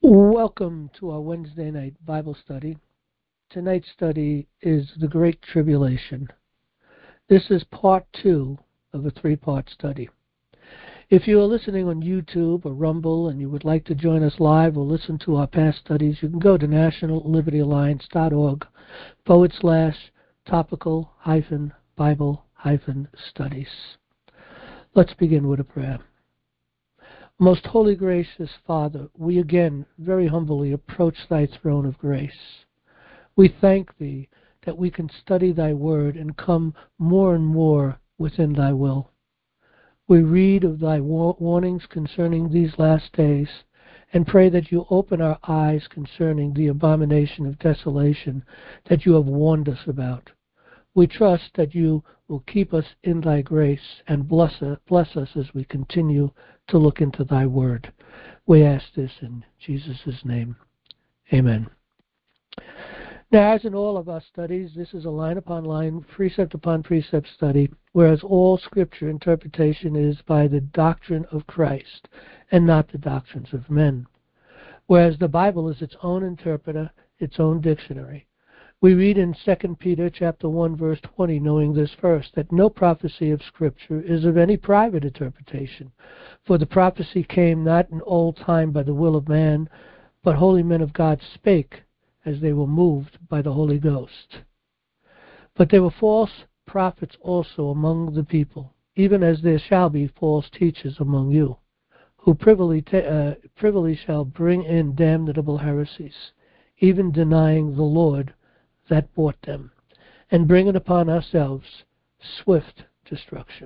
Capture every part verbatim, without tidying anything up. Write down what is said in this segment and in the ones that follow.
Welcome to our Wednesday night Bible study. Tonight's study is the Great Tribulation. This is part two of a three-part study. If you are listening on YouTube or Rumble and you would like to join us live or listen to our past studies, you can go to nationallibertyalliance.org forward slash topical hyphen Bible hyphen studies. Let's begin with a prayer. Most holy, gracious Father, we again very humbly approach thy throne of grace. We thank thee that we can study thy word and come more and more within thy will. We read of thy warnings concerning these last days and pray that you open our eyes concerning the abomination of desolation that you have warned us about. We trust that you will keep us in thy grace and bless us, bless us as we continue to look into thy word. We ask this in Jesus' name. Amen. Now, as in all of our studies, this is a line upon line, precept upon precept study, whereas all scripture interpretation is by the doctrine of Christ and not the doctrines of men. Whereas the Bible is its own interpreter, its own dictionary. We read in Second Peter chapter one, verse twenty, knowing this first, that no prophecy of Scripture is of any private interpretation. For the prophecy came not in old time by the will of man, but holy men of God spake as they were moved by the Holy Ghost. But there were false prophets also among the people, even as there shall be false teachers among you, who privily, ta- uh, privily shall bring in damnable heresies, even denying the Lord that bought them, and bring it upon ourselves swift destruction.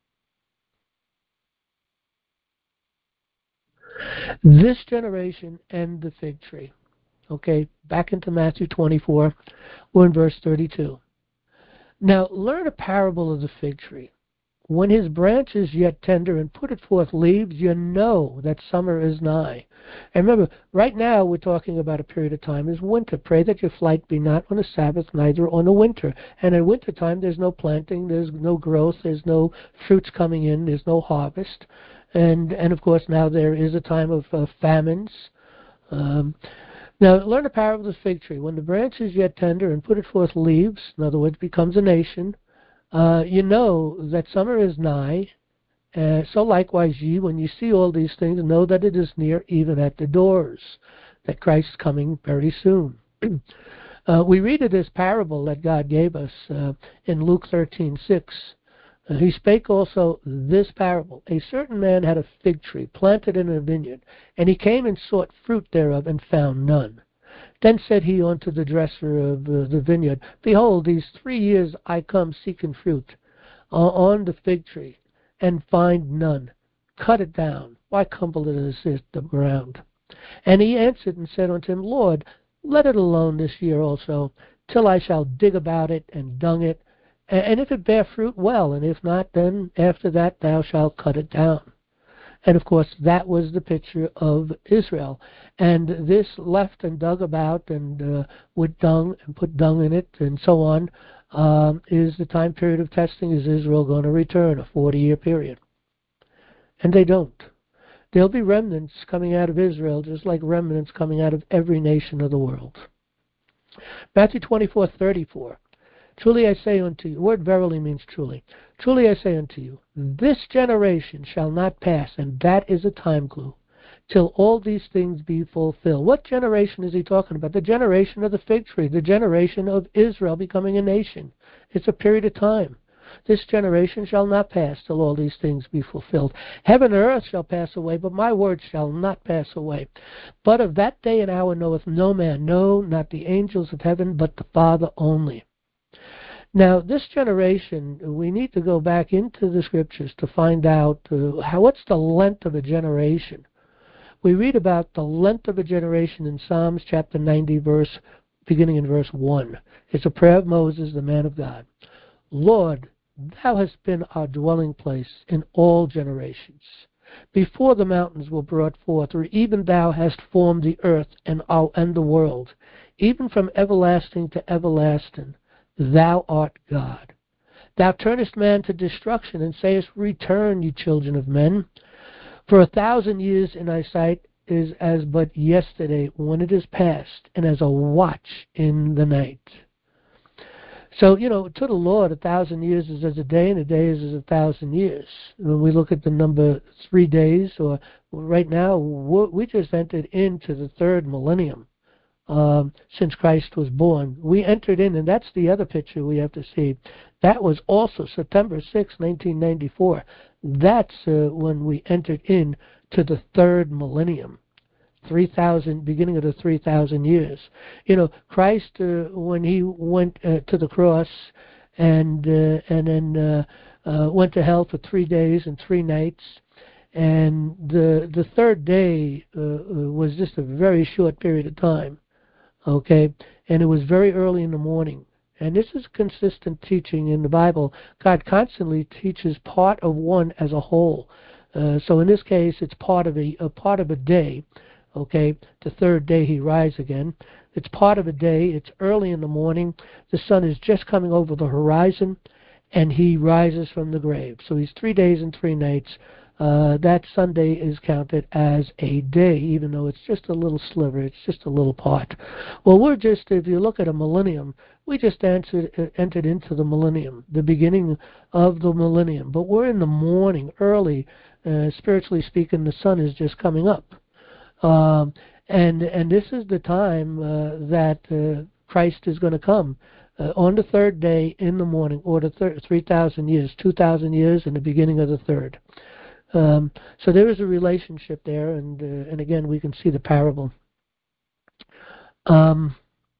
This generation and the fig tree. Okay, back into Matthew twenty-four, we're in verse thirty-two. Now learn a parable of the fig tree. When his branch is yet tender and putteth forth leaves, you know that summer is nigh. And remember, right now we're talking about a period of time is winter. Pray that your flight be not on a Sabbath, neither on a winter. And in winter time, there's no planting, there's no growth, there's no fruits coming in, there's no harvest. And, and of course, now there is a time of uh, famines. Um, now, learn a parable of the fig tree. When the branch is yet tender and putteth forth leaves, in other words, becomes a nation, Uh, you know that summer is nigh. Uh, so likewise ye, when you see all these things, know that it is near, even at the doors, that Christ is coming very soon. uh, we read of this parable that God gave us uh, in Luke thirteen six. Uh, he spake also this parable. A certain man had a fig tree planted in a vineyard, and he came and sought fruit thereof, and found none. Then said he unto the dresser of uh, the vineyard, Behold, these three years I come seeking fruit uh, on the fig tree, and find none. Cut it down. Why cumble it as the ground? And he answered and said unto him, Lord, let it alone this year also, till I shall dig about it and dung it. And if it bear fruit, well, and if not, then after that thou shalt cut it down. And of course, that was the picture of Israel. And this left and dug about and uh, with dung and put dung in it and so on um, is the time period of testing. Is Israel going to return, a forty-year period? And they don't. There'll be remnants coming out of Israel just like remnants coming out of every nation of the world. Matthew twenty-four thirty-four. Truly I say unto you, the word verily means truly. Truly I say unto you, this generation shall not pass, and that is a time clue, till all these things be fulfilled. What generation is he talking about? The generation of the fig tree, the generation of Israel becoming a nation. It's a period of time. This generation shall not pass till all these things be fulfilled. Heaven and earth shall pass away, but my word shall not pass away. But of that day and hour knoweth no man, no, not the angels of heaven, but the Father only. Now, this generation, we need to go back into the scriptures to find out uh, how, what's the length of a generation. We read about the length of a generation in Psalms chapter ninety, verse beginning in verse one. It's a prayer of Moses, the man of God. Lord, thou hast been our dwelling place in all generations. Before the mountains were brought forth, or even thou hast formed the earth and, our, and the world, even from everlasting to everlasting. Thou art God. Thou turnest man to destruction, and sayest, Return, ye children of men. For a thousand years in thy sight is as but yesterday when it is past, and as a watch in the night. So, you know, to the Lord, a thousand years is as a day, and a day is as a thousand years. When we look at the number three days, or right now, we just entered into the third millennium um, since Christ was born. We entered in, and that's the other picture we have to see. That was also September sixth, nineteen ninety-four. That's uh, when we entered in to the third millennium. three thousand, beginning of the three thousand years. You know, Christ, uh, when he went uh, to the cross and uh, and then uh, uh, went to hell for three days and three nights, and the the third day uh, was just a very short period of time, okay? And it was very early in the morning. And this is consistent teaching in the Bible. God constantly teaches part of one as a whole. Uh, so in this case, it's part of a, a part of a day. Okay, the third day he rise again. It's part of a day. It's early in the morning. The sun is just coming over the horizon, and he rises from the grave. So he's three days and three nights. Uh, that Sunday is counted as a day, even though it's just a little sliver. It's just a little part. Well, we're just, if you look at a millennium, we just answered, uh, entered into the millennium, the beginning of the millennium. But we're in the morning, early. Uh, spiritually speaking, the sun is just coming up. Um, and and this is the time uh, that uh, Christ is going to come uh, on the third day in the morning, or the thir- three thousand years, two thousand years, in the beginning of the third. Um, so there is a relationship there, and uh, and again we can see the parable. Um,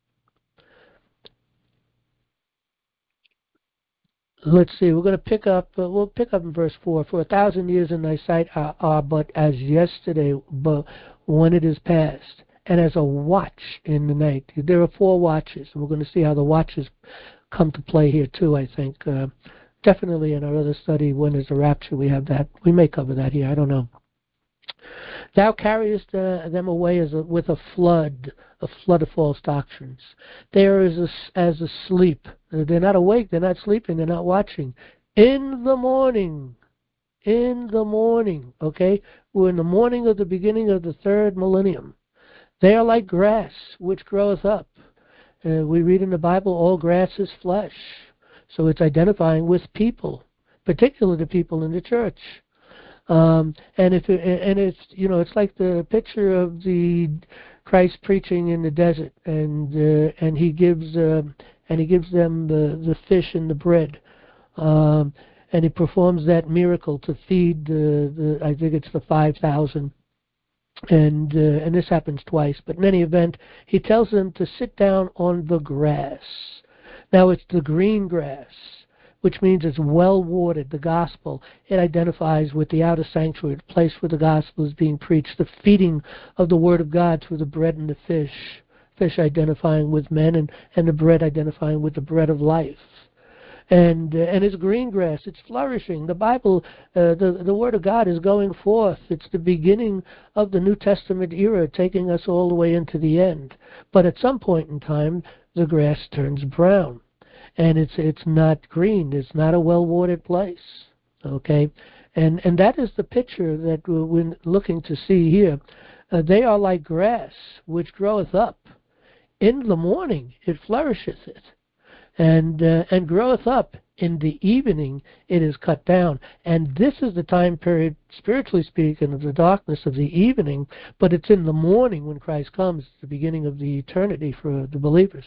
let's see. We're going to pick up. Uh, we'll pick up in verse four. For a thousand years in thy sight are, are but as yesterday, but when it is past, and as a watch in the night. There are four watches, and we're going to see how the watches come to play here too. I think uh, definitely in our other study, when is the rapture, we have that. We may cover that here. I don't know. Thou carriest uh, them away as a, with a flood, a flood of false doctrines. They are as, a, as asleep. They're not awake. They're not sleeping. They're not watching. In the morning, in the morning, okay? We're in the morning of the beginning of the third millennium. They are like grass which groweth up. Uh, we read in the Bible, all grass is flesh. So it's identifying with people, particularly the people in the church. Um, and if it, and it's you know it's like the picture of the Christ preaching in the desert, and uh, and he gives uh, and he gives them the, the fish and the bread, um, and he performs that miracle to feed the, the I think it's the five thousand, and uh, and this happens twice. But in any event, he tells them to sit down on the grass. Now it's the green grass, which means it's well watered. The gospel, it identifies with the outer sanctuary, the place where the gospel is being preached, the feeding of the word of God through the bread and the fish, fish identifying with men, and, and the bread identifying with the bread of life. And uh, and it's green grass. It's flourishing. The Bible, uh, the the Word of God is going forth. It's the beginning of the New Testament era, taking us all the way into the end. But at some point in time, the grass turns brown, and it's it's not green. It's not a well-watered place. Okay, and and that is the picture that we're looking to see here. Uh, they are like grass which groweth up. In the morning it flourisheth it, and uh, and groweth up. In the evening it is cut down. And this is the time period, spiritually speaking, of the darkness of the evening, but it's in the morning when Christ comes, the beginning of the eternity for the believers.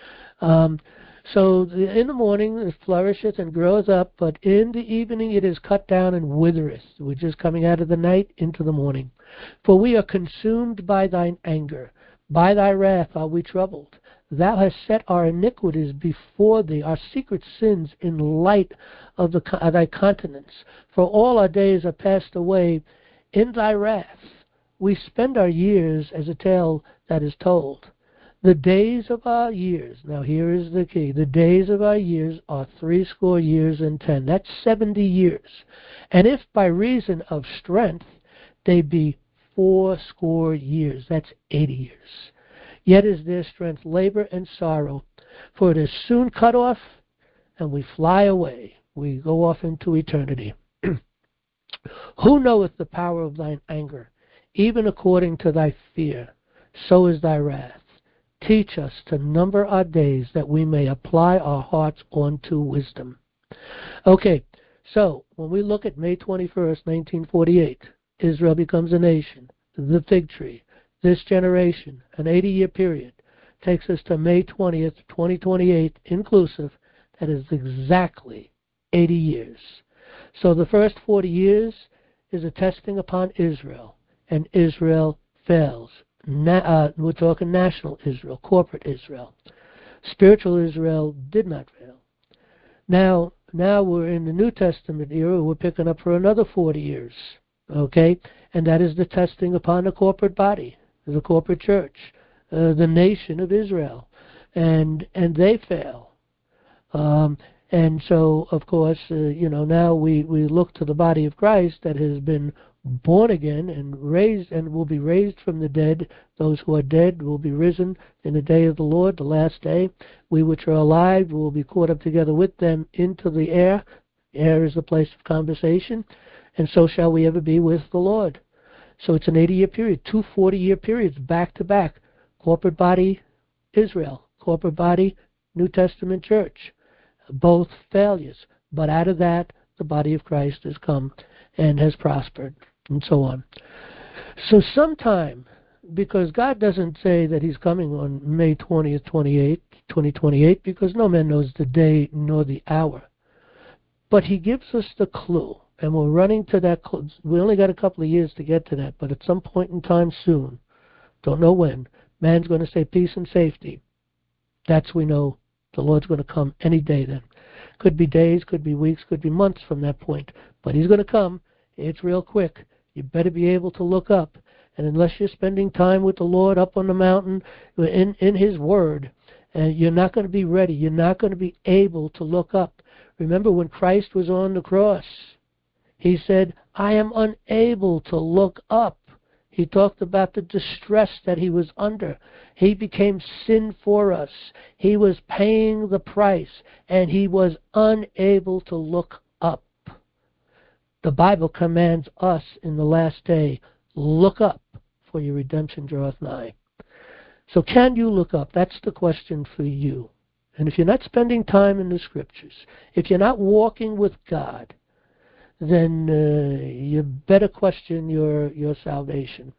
Um, so the, in the morning it flourisheth and groweth up, but in the evening it is cut down and withereth, which is coming out of the night into the morning. For we are consumed by thine anger, by thy wrath are we troubled. Thou hast set our iniquities before thee, our secret sins in light of, the, of thy countenance. For all our days are passed away in thy wrath. We spend our years as a tale that is told. The days of our years, now here is the key, the days of our years are threescore years and ten. That's seventy years. And if by reason of strength they be fourscore years, that's eighty years. Yet is their strength labor and sorrow, for it is soon cut off, and we fly away. We go off into eternity. Who knoweth the power of thine anger? even according to thy fear, so is thy wrath. Teach us to number our days, that we may apply our hearts unto wisdom. Okay, so when we look at May twenty-first, nineteen forty-eight, Israel becomes a nation, the fig tree, this generation, an eighty-year period, takes us to May twentieth, twenty twenty-eight, inclusive. That is exactly eighty years. So the first forty years is a testing upon Israel, and Israel fails. Na- uh, we're talking national Israel, corporate Israel. Spiritual Israel did not fail. Now, now we're in the New Testament era. We're picking up for another forty years, okay? And that is the testing upon the corporate body, the corporate church, uh, the nation of Israel, and and they fail. Um, and so, of course, uh, you know, now we, we look to the body of Christ that has been born again and raised and will be raised from the dead. Those who are dead will be risen in the day of the Lord, the last day. We which are alive will be caught up together with them into the air. Air is the place of conversation. And so shall we ever be with the Lord. So it's an eighty-year period, two forty-year periods back to back. Corporate body, Israel. Corporate body, New Testament church. Both failures. But out of that, the body of Christ has come and has prospered, and so on. So sometime, because God doesn't say that he's coming on May twentieth, twenty-eighth, twenty twenty-eight, because no man knows the day nor the hour. But he gives us the clue, and we're running to that clue. We only got a couple of years to get to that, but at some point in time soon, don't know when, man's going to say peace and safety. That's we know the Lord's going to come any day then. Could be days, could be weeks, could be months from that point. But he's going to come. It's real quick. You better be able to look up. And unless you're spending time with the Lord up on the mountain in, in his word, uh, you're not going to be ready. You're not going to be able to look up. Remember when Christ was on the cross, he said, I am unable to look up. He talked about the distress that he was under. He became sin for us. He was paying the price, and he was unable to look up. The Bible commands us in the last day, look up, for your redemption draweth nigh. So can you look up? That's the question for you. And if you're not spending time in the Scriptures, if you're not walking with God, then uh, you better question your, your salvation.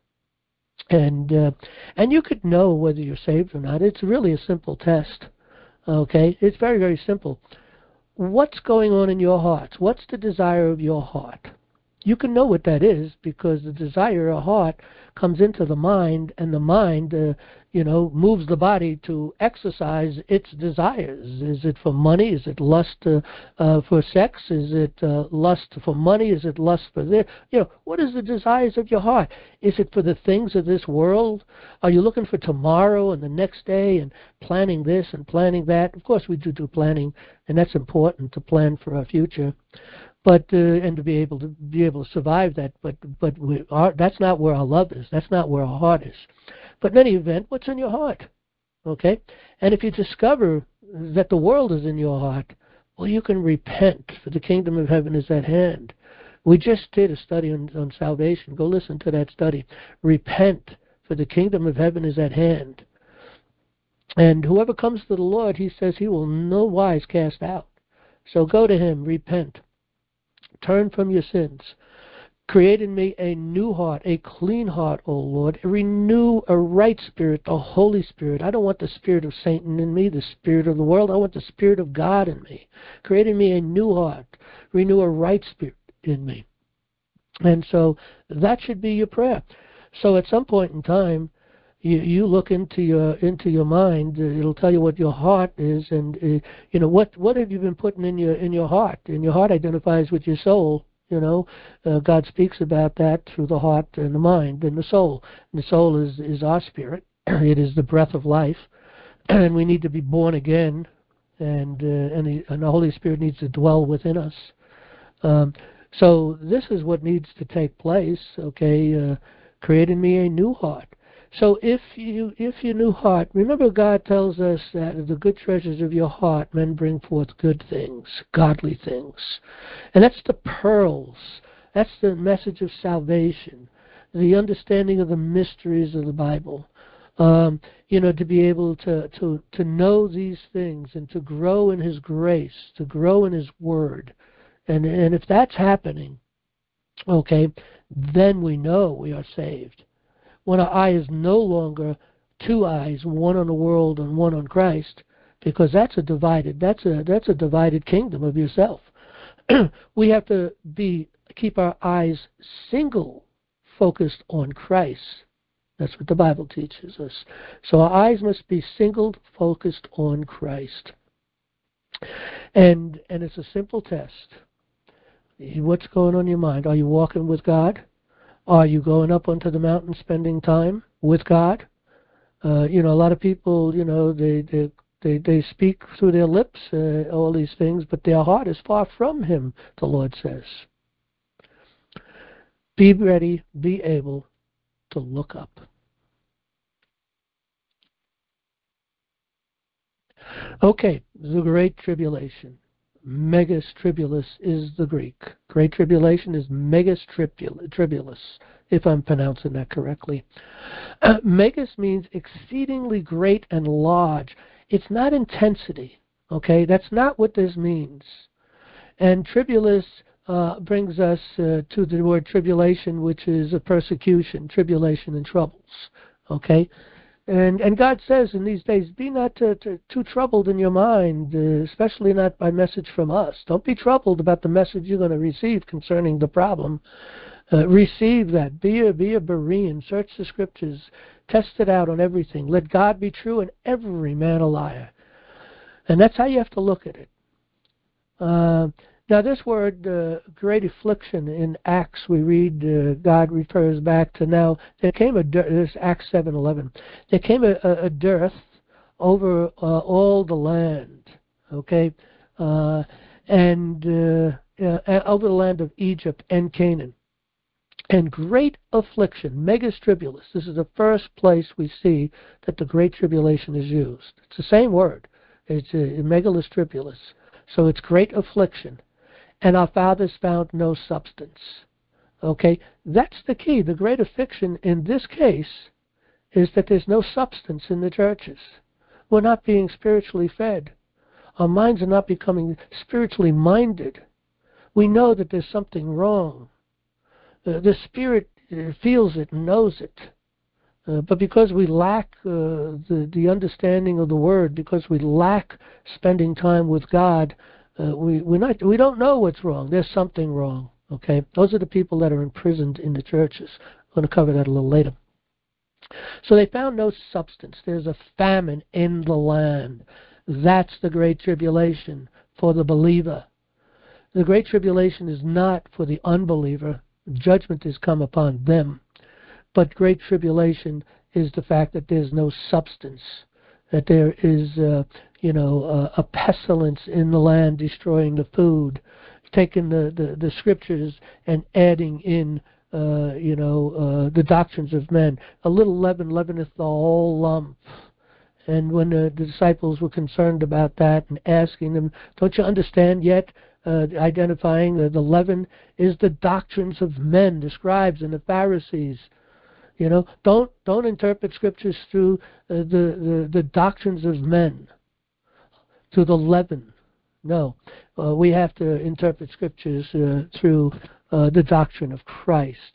And uh, and you could know whether you're saved or not. It's really a simple test. Okay? It's very, very simple. What's going on in your heart? What's the desire of your heart? You can know what that is because the desire of your heart comes into the mind, and the mind, uh, you know, moves the body to exercise its desires. Is it for money? Is it lust uh, uh, for sex? Is it uh, lust for money? Is it lust for this? You know, what is the desires of your heart? Is it for the things of this world? Are you looking for tomorrow and the next day and planning this and planning that? Of course, we do do planning, and that's important to plan for our future. But uh, and to be able to be able to survive that, but but we are, that's not where our love is. That's not where our heart is. But in any event, what's in your heart? Okay, and if you discover that the world is in your heart, well, you can repent, for the kingdom of heaven is at hand. We just did a study on, on salvation. Go listen to that study. Repent, for the kingdom of heaven is at hand. And whoever comes to the Lord, he says he will no wise cast out. So go to him, repent. Turn from your sins. Create in me a new heart, a clean heart, O Lord. Renew a right spirit, the Holy Spirit. I don't want the spirit of Satan in me, the spirit of the world. I want the Spirit of God in me. Create in me a new heart. Renew a right spirit in me. And so that should be your prayer. So at some point in time, you, you look into your into your mind. Uh, it'll tell you what your heart is, and uh, you know what what have you been putting in your in your heart. And your heart identifies with your soul. You know, uh, God speaks about that through the heart and the mind and the soul. And the soul is is our spirit. It is the breath of life, and we need to be born again. And uh, and, the, and the Holy Spirit needs to dwell within us. Um, so this is what needs to take place. Okay, uh, create in me a new heart. So if you if your new heart, remember God tells us that of the good treasures of your heart, men bring forth good things, godly things. And that's the pearls. That's the message of salvation. the understanding of the mysteries of the Bible. Um, you know, to be able to, to, to know these things and to grow in His grace, to grow in His Word. And, and if that's happening, okay, then we know we are saved. When our eye is no longer two eyes, one on the world and one on Christ, because that's a divided, that's a that's a divided kingdom of yourself. We have to be keep our eyes single, focused on Christ. That's what the Bible teaches us. So our eyes must be single, focused on Christ. And and it's a simple test. What's going on in your mind? Are you walking with God? Are you going up onto the mountain spending time with God? Uh, you know, a lot of people, you know, they they, they, they speak through their lips uh, all these things, but their heart is far from Him, the Lord says. Be ready, be able to look up. Okay, the Great Tribulation. Megas tribulus is the Greek. Great Tribulation is megas tribulus, if I'm pronouncing that correctly. Uh, megas means exceedingly great and large. It's not intensity, okay? That's not what this means. And tribulus uh, brings us uh, to the word tribulation, which is a persecution, tribulation and troubles, okay? And and God says in these days, be not uh, t- too troubled in your mind, uh, especially not by message from us. Don't be troubled about the message you're going to receive concerning the problem. Uh, receive that. Be a, be a Berean. Search the Scriptures. Test it out on everything. Let God be true and every man a liar. And that's how you have to look at it. Uh, now this word, uh, great affliction, in Acts we read, uh, God refers back to now, there came a dearth, this is Acts seven eleven, there came a, a, a dearth over uh, all the land, okay, uh, and uh, uh, over the land of Egypt and Canaan. And great affliction, megas tribulus, this is the first place we see that the Great Tribulation is used. It's the same word. It's uh, megalus tribulus. So it's great affliction. And our fathers found no substance. Okay? That's the key. The great affliction in this case is that there's no substance in the churches. We're not being spiritually fed. Our minds are not becoming spiritually minded. We know that there's something wrong. Uh, the Spirit uh, feels it and knows it. Uh, but because we lack uh, the, the understanding of the Word, because we lack spending time with God, uh, we we're not, we don't know what's wrong. There's something wrong. Okay, those are the people that are imprisoned in the churches. I'm going to cover that a little later. So they found no substance. There's a famine in the land. That's the Great Tribulation for the believer. The Great Tribulation is not for the unbeliever. Judgment has come upon them. But Great Tribulation is the fact that there's no substance, that there is, uh, you know, uh, a pestilence in the land destroying the food, taking the, the, the Scriptures and adding in, uh, you know, uh, the doctrines of men. A little leaven leaveneth the whole lump. And when the, the disciples were concerned about that and asking them, don't you understand yet? Uh, identifying uh, the leaven is the doctrines of men, the scribes and the Pharisees. You know, don't don't interpret Scriptures through uh, the, the the doctrines of men, through the leaven. No, uh, we have to interpret Scriptures uh, through uh, the doctrine of Christ.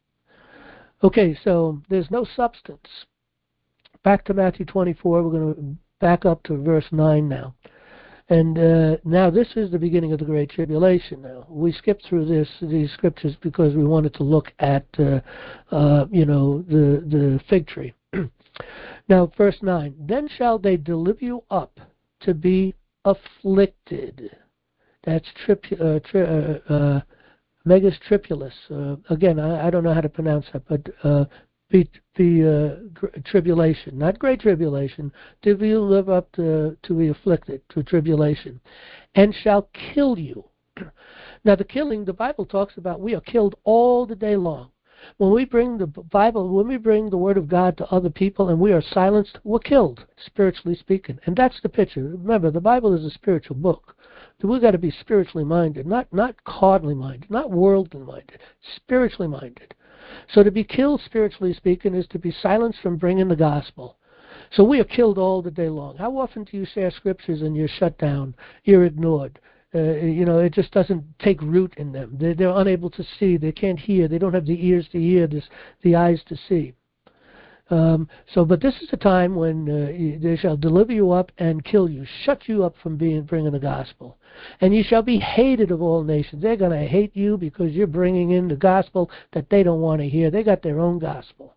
Okay, so there's no substance. Back to Matthew twenty-four. We're going to back up to verse nine now. And uh, now this is the beginning of the Great Tribulation. Now we skipped through this these scriptures because we wanted to look at uh, uh, you know the the fig tree. Now verse nine. Then shall they deliver you up to be afflicted. That's trip uh, tri- uh, uh, megas tribulus. Uh, again, I, I don't know how to pronounce that, but uh, be, be uh, gr- tribulation, not great tribulation. To be live up to to be afflicted, to tribulation, and shall kill you. Now, the killing, the Bible talks about, we are killed all the day long. When we bring the Bible, when we bring the Word of God to other people and we are silenced, we're killed, spiritually speaking. And that's the picture. Remember, the Bible is a spiritual book. So we've got to be spiritually minded, not not carnally minded, not worldly minded, spiritually minded. So to be killed, spiritually speaking, is to be silenced from bringing the gospel. So we are killed all the day long. How often do you share scriptures and you're shut down, you're ignored? Uh, you know, it just doesn't take root in them. They're, they're unable to see, they can't hear, they don't have the ears to hear, this, the eyes to see. Um, so, but this is the time when uh, they shall deliver you up and kill you, shut you up from being bringing the gospel. And you shall be hated of all nations. They're going to hate you because you're bringing in the gospel that they don't want to hear. They got their own gospel.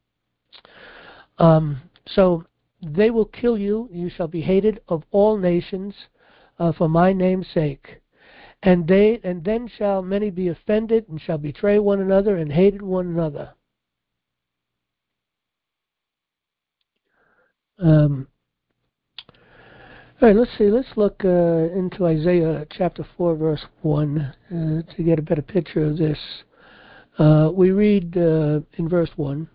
Um, so they will kill you. You shall be hated of all nations uh, for my name's sake. And they, and then shall many be offended and shall betray one another and hated one another. Um, all right, let's see. Let's look uh, into Isaiah chapter four, verse one, uh, to get a better picture of this. Uh, we read uh, in verse one,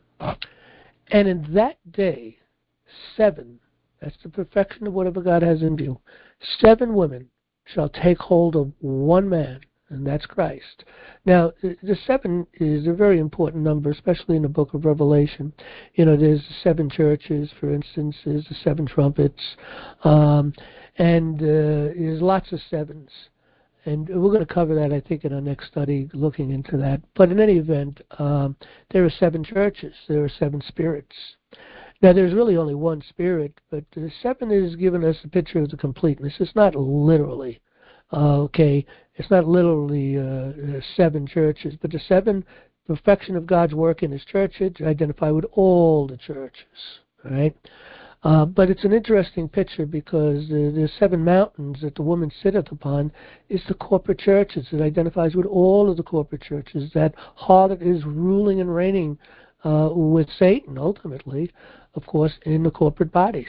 and in that day, seven, that's the perfection of whatever God has in view, seven women shall take hold of one man, and that's Christ. Now, the seven is a very important number, especially in the book of Revelation. You know, there's the seven churches, for instance, there's the seven trumpets, um, and uh, there's lots of sevens. And we're going to cover that, I think, in our next study, looking into that. But in any event, um, there are seven churches. There are seven spirits. Now, there's really only one spirit, but the seven is giving us a picture of the completeness. It's not literally, uh, okay, it's not literally uh, seven churches, but the seven perfection of God's work in His churches identify with all the churches, all right? Uh, but it's an interesting picture because uh, the seven mountains that the woman sitteth upon is the corporate churches. It identifies with all of the corporate churches. That harlot is ruling and reigning uh, with Satan, ultimately, of course, in the corporate bodies.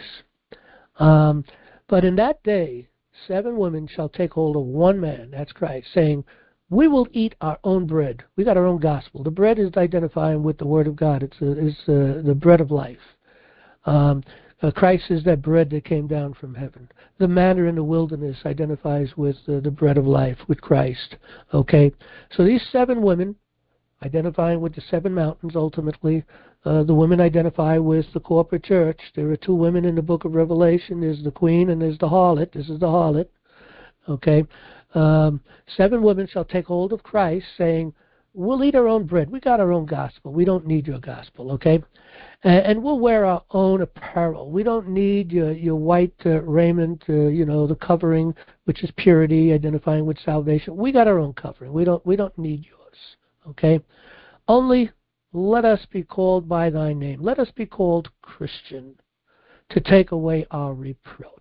Um, but in that day, seven women shall take hold of one man, that's Christ, saying, we will eat our own bread. We got our own gospel. The bread is identifying with the Word of God. It's, a, it's a, the bread of life. Um, uh, Christ is that bread that came down from heaven. The manna in the wilderness identifies with uh, the bread of life, with Christ. Okay? So these seven women, identifying with the seven mountains, ultimately, uh, the women identify with the corporate church. There are two women in the book of Revelation. There's the queen and there's the harlot. This is the harlot. Okay? Um, seven women shall take hold of Christ, saying, we'll eat our own bread. We got our own gospel. We don't need your gospel, okay? And, and we'll wear our own apparel. We don't need your, your white uh, raiment, uh, you know, the covering, which is purity, identifying with salvation. We got our own covering. We don't, we don't need yours, okay? Only let us be called by thy name. Let us be called Christian, to take away our reproach.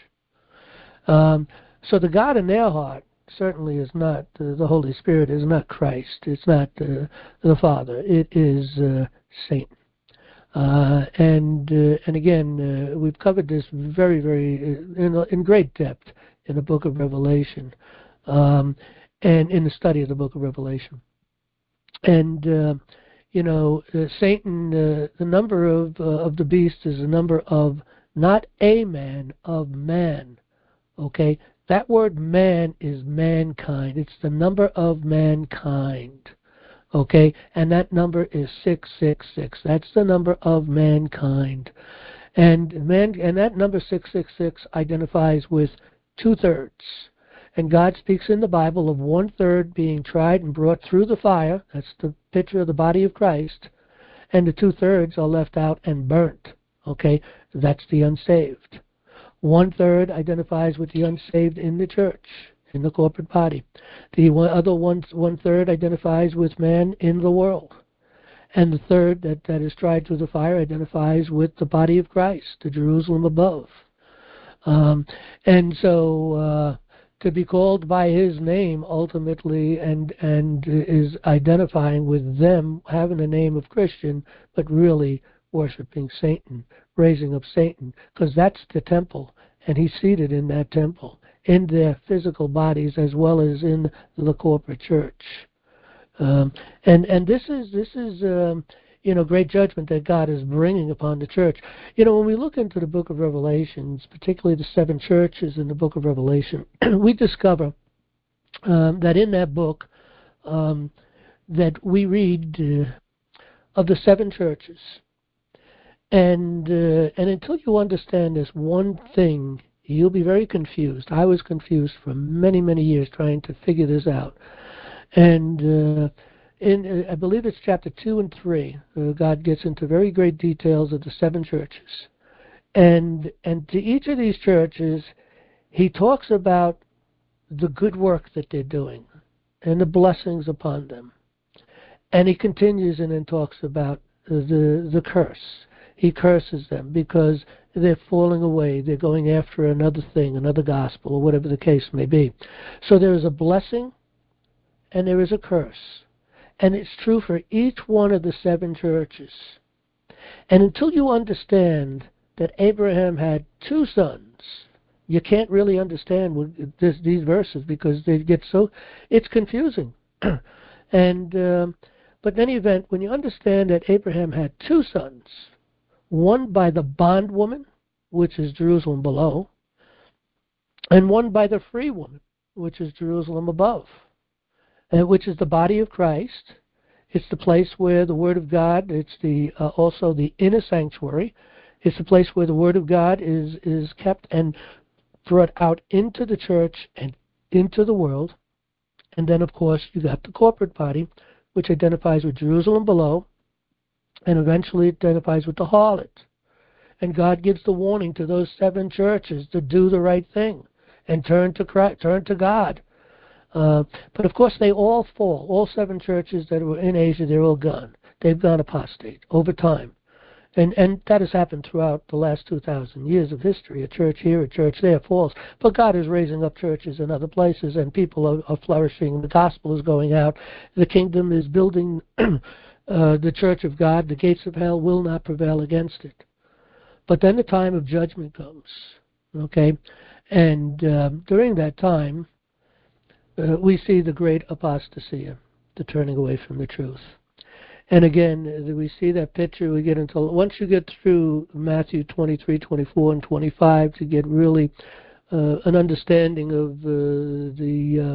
Um, so the God in their heart certainly is not, uh, the Holy Spirit is not Christ. It's not uh, the Father. It is uh, Satan. Uh, and uh, and again, uh, we've covered this very, very uh, in, in great depth in the book of Revelation, um, and in the study of the book of Revelation. And uh, you know, uh, Satan, uh, the number of uh, of the beast is the number of not a man, of man. Okay, that word man is mankind. It's the number of mankind. Okay, and that number is six six six. That's the number of mankind. And man, and that number six six six identifies with two-thirds. And God speaks in the Bible of one-third being tried and brought through the fire. That's the picture of the body of Christ. And the two-thirds are left out and burnt. Okay, that's the unsaved. One-third identifies with the unsaved in the church, in the corporate body. The one, other one, one-third identifies with man in the world. And the third, that, that is tried through the fire, identifies with the body of Christ, the Jerusalem above. Um, and so uh, to be called by his name ultimately and, and is identifying with them, having the name of Christian, but really worshiping Satan, raising up Satan, because that's the temple, and he's seated in that temple, in their physical bodies as well as in the corporate church. Um, and and this is this is um, you know, great judgment that God is bringing upon the church. You know, when we look into the book of Revelations, particularly the seven churches in the book of Revelation, we discover um, that in that book um, that we read. Uh, of the seven churches. And uh, and until you understand this one thing, you'll be very confused. I was confused for many, many years trying to figure this out. And uh, in, uh, I believe it's chapter two and three, uh, God gets into very great details of the seven churches. And and to each of these churches, he talks about the good work that they're doing and the blessings upon them. And he continues and then talks about the the curse. He curses them because they're falling away. They're going after another thing, another gospel, or whatever the case may be. So there is a blessing and there is a curse. And it's true for each one of the seven churches. And until you understand that Abraham had two sons, you can't really understand what this, these verses because they get so, it's confusing. and um, But in any event, when you understand that Abraham had two sons, one by the bondwoman, which is Jerusalem below, and one by the free woman, which is Jerusalem above, uh, which is the body of Christ. It's the place where the Word of God, it's the uh, also the inner sanctuary. It's the place where the Word of God is, is kept and brought out into the church and into the world. And then, of course, you got the corporate body, which identifies with Jerusalem below, and eventually identifies with the harlot. And God gives the warning to those seven churches to do the right thing and turn to Christ, turn to God. Uh, but of course, they all fall. All seven churches that were in Asia, they're all gone. They've gone apostate over time. And and that has happened throughout the last two thousand years of history. A church here, a church there falls. But God is raising up churches in other places, and people are, are flourishing. The gospel is going out. The kingdom is building uh, the church of God. The gates of hell will not prevail against it. But then the time of judgment comes, okay? And um, during that time, uh, we see the great apostasy, the turning away from the truth. And again, we see that picture, we get into, once you get through Matthew twenty-three, twenty-four, and twenty-five to get really uh, an understanding of uh, the,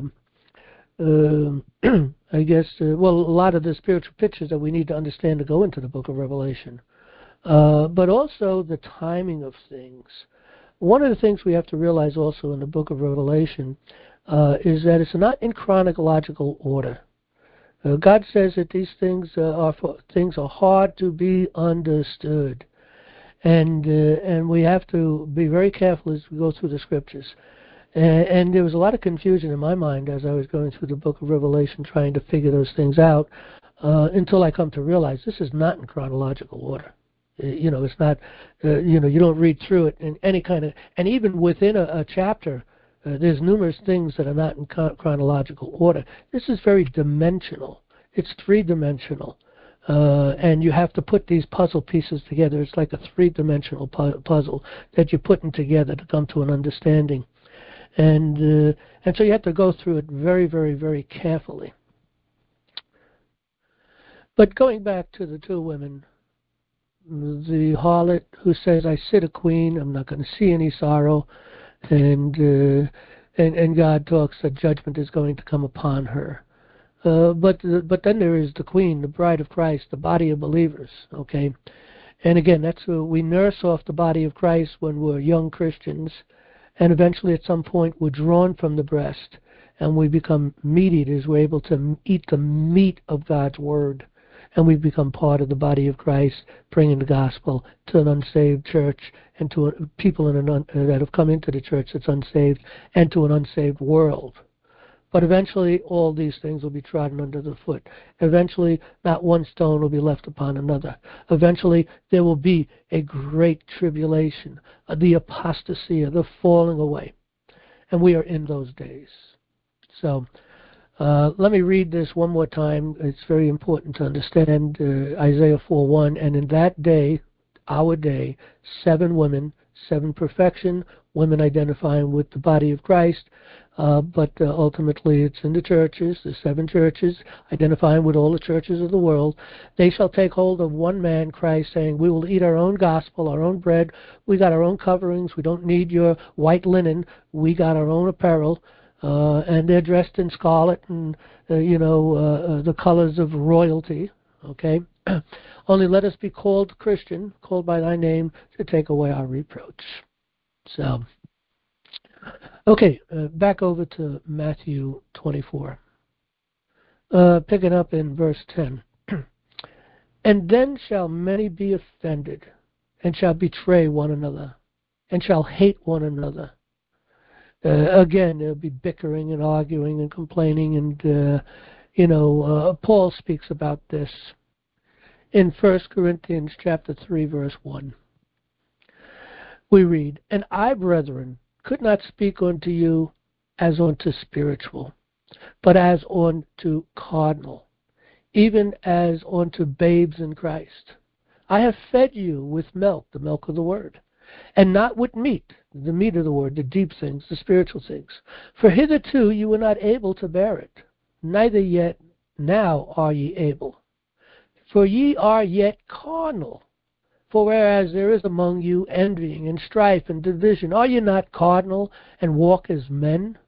um, uh, I guess, uh, well, a lot of the spiritual pictures that we need to understand to go into the book of Revelation. Uh, but also the timing of things. One of the things we have to realize also in the book of Revelation uh, is that it's not in chronological order. Uh, God says that these things uh, are for, things are hard to be understood, and uh, and we have to be very careful as we go through the scriptures. And, and there was a lot of confusion in my mind as I was going through the book of Revelation, trying to figure those things out, uh, until I come to realize this is not in chronological order. You know, it's not, uh, you know, you don't read through it in any kind of, and even within a, a chapter, uh, there's numerous things that are not in chronological order. This is very dimensional. It's three-dimensional. Uh, and you have to put these puzzle pieces together. It's like a three-dimensional pu- puzzle that you're putting together to come to an understanding. And, uh, and so you have to go through it very, very, very carefully. But going back to the two women, the harlot who says, I sit a queen, I'm not going to see any sorrow, and uh, and and God talks that judgment is going to come upon her. Uh, but but then there is the queen, the bride of Christ, the body of believers. Okay, and again, that's uh, we nurse off the body of Christ when we're young Christians, and eventually at some point we're drawn from the breast, and we become meat eaters. We're able to eat the meat of God's word. And we become part of the body of Christ, bringing the gospel to an unsaved church and to a, people in an un, uh, that have come into the church that's unsaved and to an unsaved world. But eventually, all these things will be trodden under the foot. Eventually, not one stone will be left upon another. Eventually, there will be a great tribulation, uh, the apostasy, the falling away. And we are in those days. So, Uh, let me read this one more time. It's very important to understand uh, Isaiah four one. And in that day, our day, seven women, seven perfection, women identifying with the body of Christ, uh, but uh, ultimately it's in the churches, the seven churches, identifying with all the churches of the world. They shall take hold of one man, Christ, saying, we will eat our own gospel, our own bread. We got our own coverings. We don't need your white linen. We got our own apparel. Uh, and they're dressed in scarlet and, uh, you know, uh, uh, the colors of royalty, okay? Only let us be called Christian, called by thy name, to take away our reproach. So, okay, uh, back over to Matthew twenty-four. Uh, picking up in verse ten. And then shall many be offended, and shall betray one another, and shall hate one another. Uh, again, there'll be bickering and arguing and complaining, and, uh, you know, uh, Paul speaks about this in First Corinthians chapter three, verse one. We read, And I, brethren, could not speak unto you as unto spiritual, but as unto carnal, even as unto babes in Christ. I have fed you with milk, the milk of the word, and not with meat, the meat of the word, the deep things, the spiritual things. For hitherto you were not able to bear it, neither yet now are ye able. For ye are yet carnal. For whereas there is among you envying and strife and division, are ye not carnal and walk as men?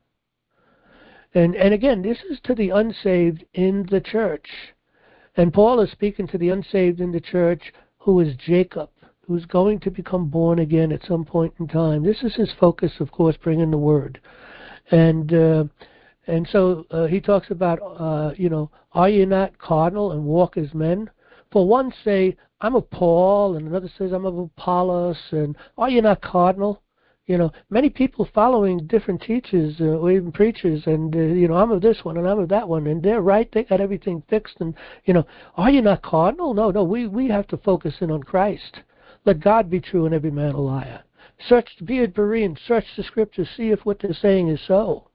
And and again, this is to the unsaved in the church. And Paul is speaking to the unsaved in the church, who is Jacob, who's going to become born again at some point in time. This is his focus, of course, bringing the word. And uh, and so uh, he talks about, uh, you know, are you not carnal and walk as men? For one say, I'm of Paul, and another says, I'm of Apollos, and are you not cardinal? You know, many people following different teachers uh, or even preachers, and, uh, you know, I'm of this one and I'm of that one, and they're right, they got everything fixed, and, you know, are you not cardinal? No, no, we, we have to focus in on Christ. Let God be true and every man a liar. Search, be it Berean, search the scriptures, see if what they're saying is so.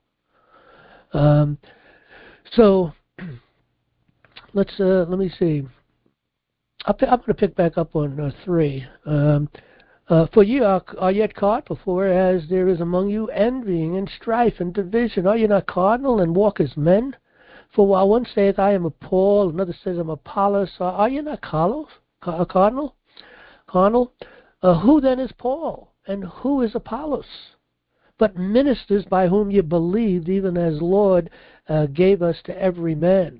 Um, so, let's, uh, let me see. I'm going to pick back up on uh, three. Um, uh, for ye are, are yet cardinal, for whereas there is among you envying and strife and division, are ye not cardinal and walk as men? For while one saith, I am of Paul, another says, I'm Apollos, are, are ye not cardinal? Cardinal? Cardinal? Uh, who then is Paul, and who is Apollos? But ministers by whom ye believed, even as Lord uh, gave us to every man.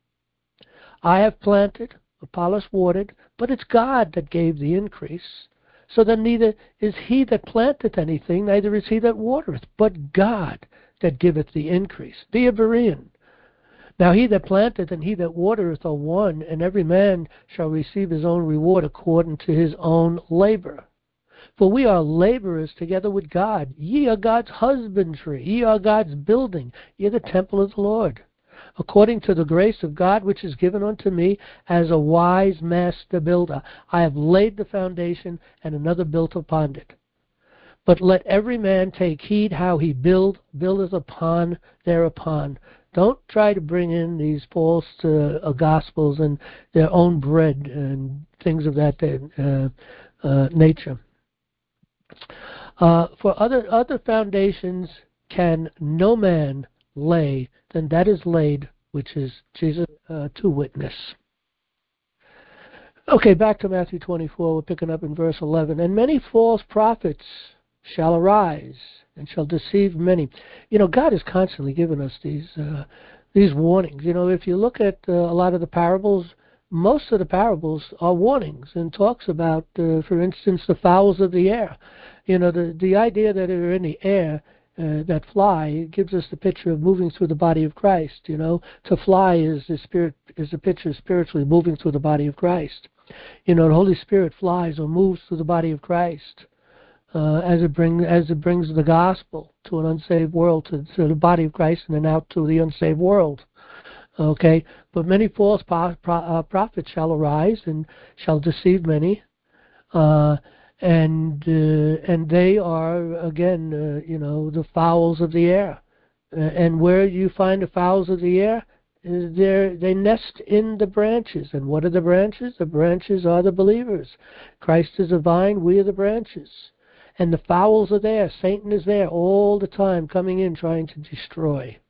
I have planted, Apollos watered, but it's God that gave the increase. So then neither is he that planteth anything, neither is he that watereth, but God that giveth the increase. Be a Berean. Now he that planteth and he that watereth are one, and every man shall receive his own reward according to his own labor. For we are laborers together with God. Ye are God's husbandry, ye are God's building, ye are the temple of the Lord. According to the grace of God which is given unto me as a wise master builder, I have laid the foundation, and another built upon it. But let every man take heed how he build, buildeth upon thereupon. Don't try to bring in these false uh, uh, gospels and their own bread and things of that uh, uh, nature. Uh, for other other foundations can no man lay than that is laid, which is Jesus uh, to witness. Okay, back to Matthew twenty-four. We're picking up in verse eleven. And many false prophets shall arise and shall deceive many. You know, God is constantly giving us these uh, these warnings. You know, if you look at uh, a lot of the parables, most of the parables are warnings and talks about, uh, for instance, the fowls of the air. You know, the the idea that they're in the air, uh, that fly, gives us the picture of moving through the body of Christ. You know, to fly is the spirit is a picture of spiritually moving through the body of Christ. You know, the Holy Spirit flies or moves through the body of Christ uh, as it brings as it brings the gospel to an unsaved world, to, to the body of Christ, and then out to the unsaved world. Okay, but many false pro- pro- uh, prophets shall arise and shall deceive many, uh, and uh, and they are again, uh, you know, the fowls of the air. Uh, and where you find the fowls of the air, is there they nest in the branches. And what are the branches? The branches are the believers. Christ is the vine; we are the branches. And the fowls are there. Satan is there all the time, coming in trying to destroy.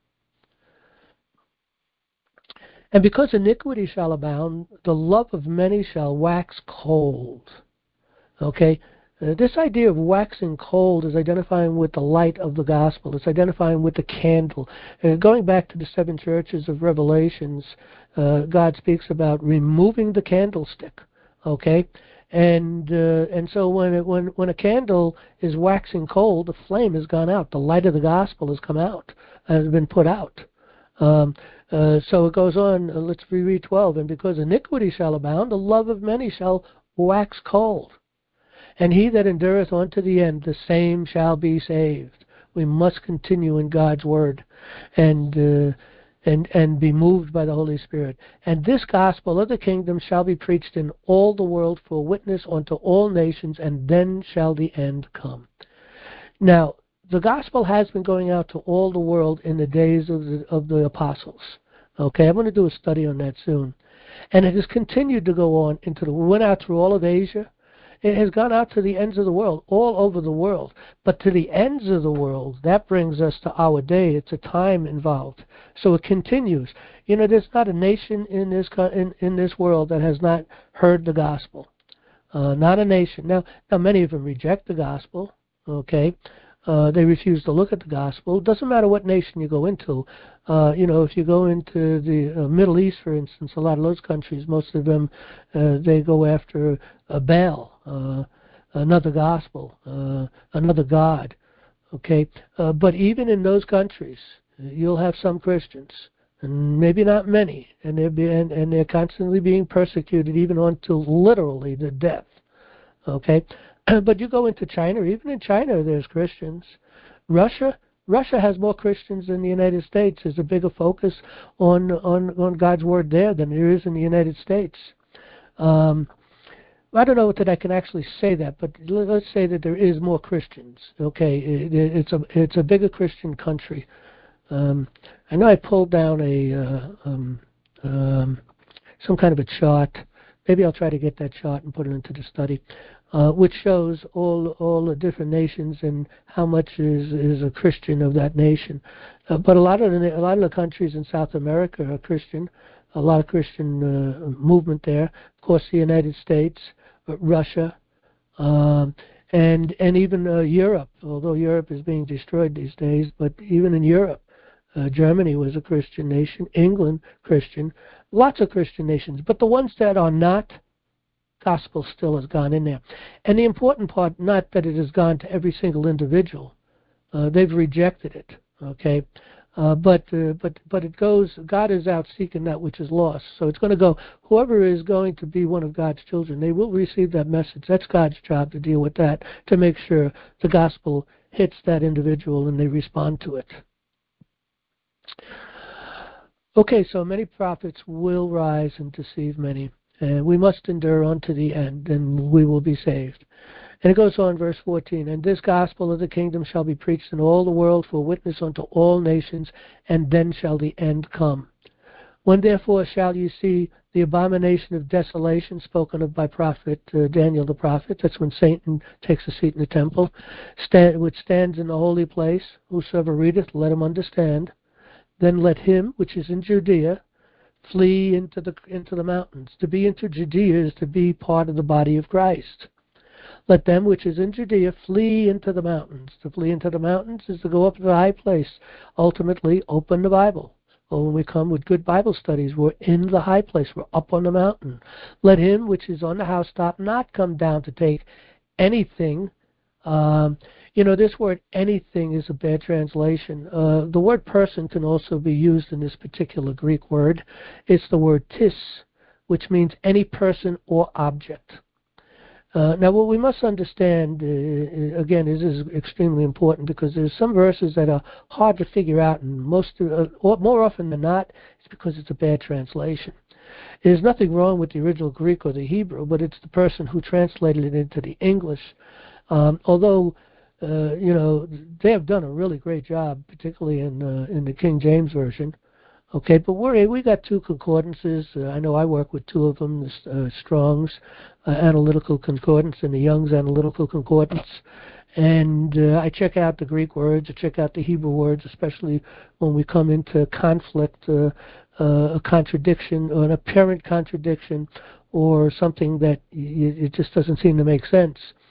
And because iniquity shall abound, the love of many shall wax cold. Okay? Uh, this idea of waxing cold is identifying with the light of the gospel. It's identifying with the candle. Uh, going back to the seven churches of Revelations, uh, God speaks about removing the candlestick. Okay, and uh, and so when it, when when a candle is waxing cold, the flame has gone out. The light of the gospel has come out, has been put out. Um, uh, so it goes on. Uh, let's reread twelve. And because iniquity shall abound, the love of many shall wax cold. And he that endureth unto the end, the same shall be saved. We must continue in God's word, and uh, and and be moved by the Holy Spirit. And this gospel of the kingdom shall be preached in all the world for a witness unto all nations, and then shall the end come. Now, the gospel has been going out to all the world in the days of the, of the apostles. Okay, I'm going to do a study on that soon. And it has continued to go on into the, went out through all of Asia. It has gone out to the ends of the world, all over the world. But to the ends of the world, that brings us to our day. It's a time involved. So it continues. You know, there's not a nation in this in, in this world that has not heard the gospel. Uh, not a nation. Now, now, many of them reject the gospel. Okay, uh, they refuse to look at the gospel. It doesn't matter what nation you go into. Uh, you know, if you go into the uh, Middle East, for instance, a lot of those countries, most of them, uh, they go after uh, Baal, uh, another gospel, uh, another god. Okay, uh, but even in those countries, you'll have some Christians, and maybe not many, and they're being, and they're constantly being persecuted, even unto literally the death. Okay, but you go into China, even in China, there's Christians. Russia. Russia has more Christians than the United States. There's a bigger focus on on, on God's word there than there is in the United States. Um, I don't know that I can actually say that, but let's say that there is more Christians. Okay, it, it's a it's a bigger Christian country. Um, I know I pulled down a uh, um, um, some kind of a chart. Maybe I'll try to get that chart and put it into the study, uh, which shows all all the different nations and how much is is a Christian of that nation. Uh, but a lot of the a lot of the countries in South America are Christian. A lot of Christian uh, movement there. Of course, the United States, uh, Russia, um, and and even uh, Europe. Although Europe is being destroyed these days, but even in Europe, uh, Germany was a Christian nation. England, Christian. Lots of Christian nations, but the ones that are not, gospel still has gone in there. And the important part, not that it has gone to every single individual. Uh, they've rejected it, okay? Uh, but uh, but but it goes, God is out seeking that which is lost. So it's going to go, whoever is going to be one of God's children, they will receive that message. That's God's job to deal with that, to make sure the gospel hits that individual and they respond to it. Okay, so many prophets will rise and deceive many, and we must endure unto the end, and we will be saved. And it goes on, verse fourteen, and this gospel of the kingdom shall be preached in all the world for a witness unto all nations, and then shall the end come. When therefore shall you see the abomination of desolation spoken of by prophet uh, Daniel the prophet, that's when Satan takes a seat in the temple, stand, which stands in the holy place, whosoever readeth, let him understand. Then let him which is in Judea flee into the into the mountains. To be into Judea is to be part of the body of Christ. Let them which is in Judea flee into the mountains. To flee into the mountains is to go up to the high place. Ultimately, open the Bible. Or when we come with good Bible studies, we're in the high place. We're up on the mountain. Let him which is on the housetop not come down to take anything. Um, you know, this word anything is a bad translation. Uh, the word person can also be used in this particular Greek word. It's the word tis, which means any person or object. Uh, now, what we must understand, uh, again, this is extremely important because there's some verses that are hard to figure out, and most, uh, more often than not, it's because it's a bad translation. There's nothing wrong with the original Greek or the Hebrew, but it's the person who translated it into the English. Um, although, uh, you know, they have done a really great job, particularly in uh, in the King James Version. Okay, but we're, we got two concordances. Uh, I know I work with two of them, the uh, Strong's uh, Analytical Concordance and the Young's Analytical Concordance. And uh, I check out the Greek words, I check out the Hebrew words, especially when we come into conflict, uh, uh, a contradiction, or an apparent contradiction, or something that y- it just doesn't seem to make sense.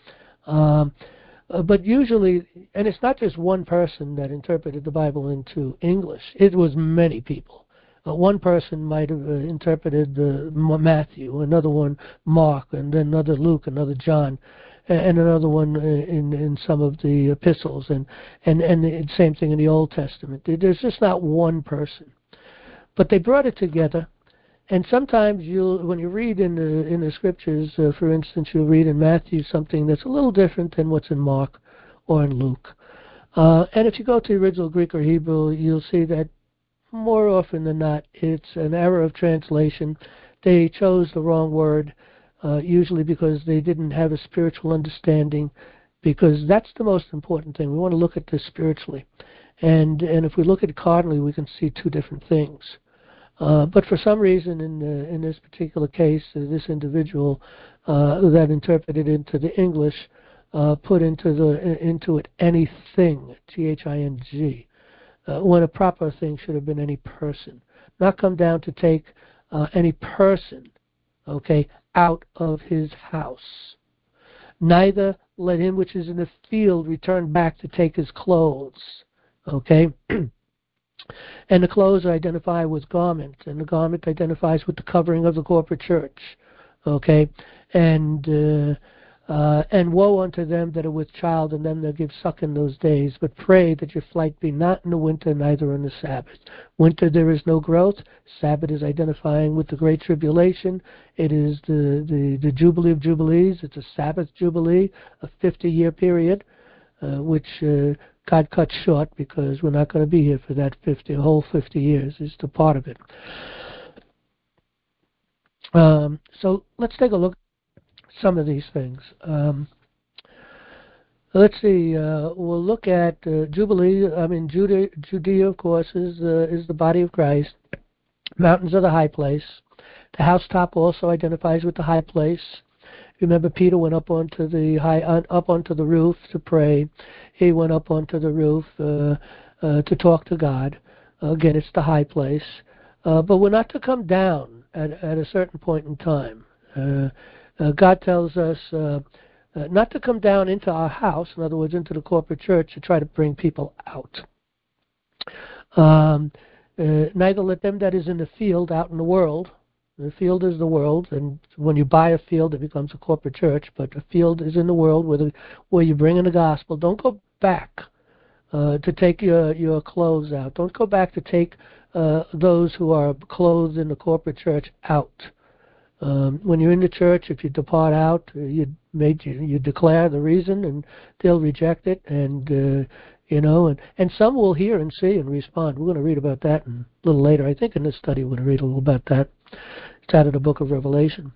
Um, uh, but usually, and it's not just one person that interpreted the Bible into English. It was many people. Uh, one person might have uh, interpreted uh, Matthew, another one Mark, and then another Luke, another John, and another one in in some of the epistles, and and and the same thing in the Old Testament. There's just not one person, but they brought it together. And sometimes you'll, when you read in the in the scriptures, uh, for instance, you'll read in Matthew something that's a little different than what's in Mark or in Luke. Uh, and if you go to the original Greek or Hebrew, you'll see that more often than not, it's an error of translation. They chose the wrong word, uh, usually because they didn't have a spiritual understanding, because that's the most important thing. We want to look at this spiritually. And and if we look at it carnally, we can see two different things. Uh, but for some reason, in the, in this particular case, uh, this individual uh, that interpreted into the English uh, put into the into it anything, T H I N G. Uh, when a proper thing should have been any person. Not come down to take uh, any person, okay, out of his house. Neither let him which is in the field return back to take his clothes, okay. And the clothes identify with garment, and the garment identifies with the covering of the corporate church, okay. And uh, Uh, and woe unto them that are with child, and them that give suck in those days. But pray that your flight be not in the winter, neither in the Sabbath. Winter there is no growth. Sabbath is identifying with the Great Tribulation. It is the, the, the Jubilee of Jubilees. It's a Sabbath Jubilee, a fifty-year period, uh, which uh, God cut short because we're not going to be here for that fifty, a whole fifty years. It's the part of it. Um, so let's take a look at some of these things. Um, let's see. Uh, we'll look at uh, Jubilee. I mean, Judea, Judea, of course, is uh, is the body of Christ. Mountains are the high place. The housetop also identifies with the high place. Remember, Peter went up onto the high, uh, up onto the roof to pray. He went up onto the roof uh, uh, to talk to God. Uh, again, it's the high place. Uh, but we're not to come down at, at a certain point in time. Uh, uh, God tells us uh, uh, not to come down into our house, in other words, into the corporate church, to try to bring people out. Um, uh, neither let them that is in the field out in the world. The field is the world, and when you buy a field, it becomes a corporate church. But the field is in the world where, the, where you bring in the gospel. Don't go back uh, to take your, your clothes out. Don't go back to take uh, those who are clothed in the corporate church out. Um, when you're in the church, if you depart out, uh, you made you, you declare the reason, and they'll reject it, and uh, you know, and, and some will hear and see and respond. We're going to read about that in, a little later. I think in this study we're going to read a little about that. It's out of the book of Revelation.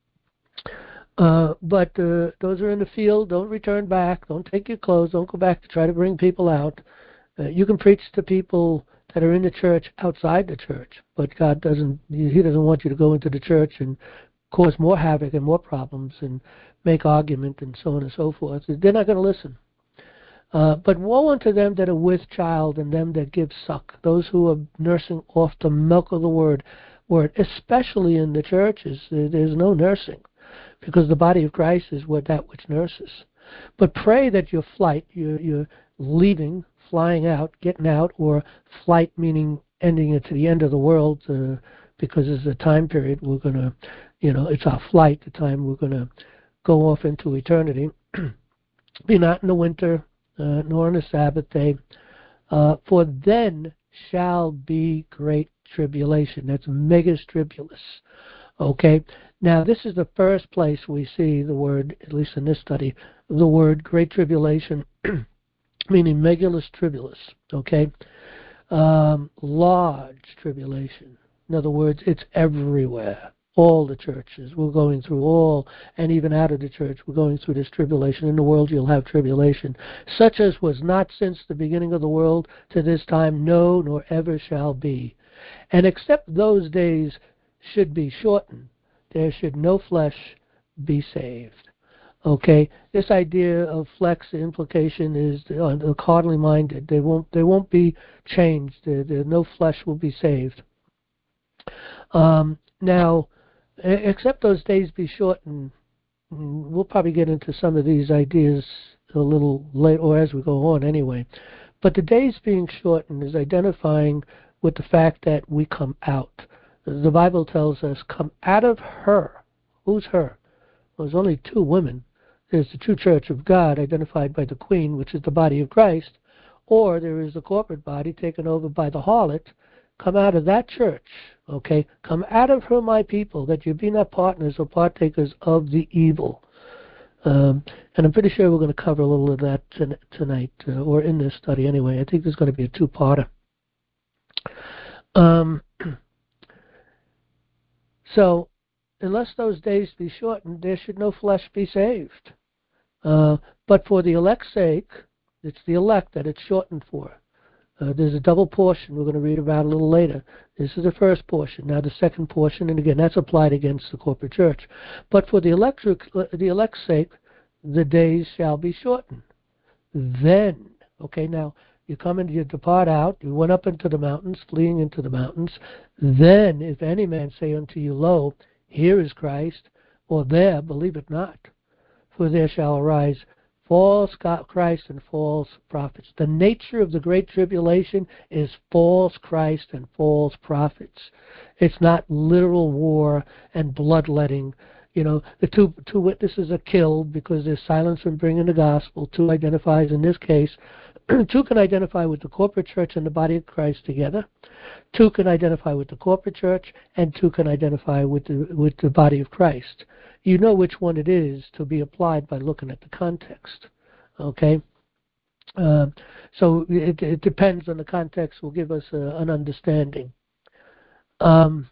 Uh, but uh, those are in the field. Don't return back. Don't take your clothes. Don't go back to try to bring people out. Uh, you can preach to people that are in the church outside the church, but God doesn't. He doesn't want you to go into the church and cause more havoc and more problems and make argument and so on and so forth. They're not going to listen. Uh, but woe unto them that are with child and them that give suck, those who are nursing off the milk of the word, word, especially in the churches. There's no nursing, because the body of Christ is what that which nurses. But pray that your flight, your, your leaving, flying out, getting out, or flight meaning ending it to the end of the world, uh, because it's a time period we're going to, you know, it's our flight, the time we're going to go off into eternity. Be not in the winter, uh, nor on the Sabbath day, uh, for then shall be great tribulation. That's megas tribulus. Okay? Now, this is the first place we see the word, at least in this study, the word great tribulation, meaning megulus tribulus. Okay? Um, large tribulation. In other words, it's everywhere. All the churches, we're going through all, and even out of the church, we're going through this tribulation. In the world you'll have tribulation, such as was not since the beginning of the world to this time, no, nor ever shall be. And except those days should be shortened, there should no flesh be saved. Okay, this idea of flex, the implication is uh, the carnally minded. They won't, they won't be changed. There, there, no flesh will be saved. Um, now, except those days be shortened, we'll probably get into some of these ideas a little late, or as we go on anyway. But the days being shortened is identifying with the fact that we come out. The Bible tells us, come out of her. Who's her? Well, there's only two women. There's the true church of God, identified by the queen, which is the body of Christ, or there is the corporate body taken over by the harlot. Come out of that church, okay? Come out of her, my people, that you be not partners or partakers of the evil. Um, and I'm pretty sure we're going to cover a little of that t- tonight, uh, or in this study anyway. I think there's going to be a two-parter. Um, so, unless those days be shortened, there should no flesh be saved. Uh, but for the elect's sake, it's the elect that it's shortened for. Uh, there's a double portion we're going to read about a little later. This is the first portion. Now the second portion, and again, that's applied against the corporate church. But for the electric, the elect's sake, the days shall be shortened. Then, okay, now you come and you depart out, you went up into the mountains, fleeing into the mountains. Then, if any man say unto you, Lo, here is Christ, or there, believe it not. For there shall arise false Christ and false prophets. The nature of the Great Tribulation is false Christ and false prophets. It's not literal war and bloodletting. You know, the two two witnesses are killed because there's silence from bringing the gospel. Two identifies in this case. Two can identify with the corporate church and the body of Christ together. Two can identify with the corporate church, and two can identify with the with the body of Christ. You know which one it is to be applied by looking at the context. Okay? Uh, so it, it depends on the context, will give us a, an understanding. Um,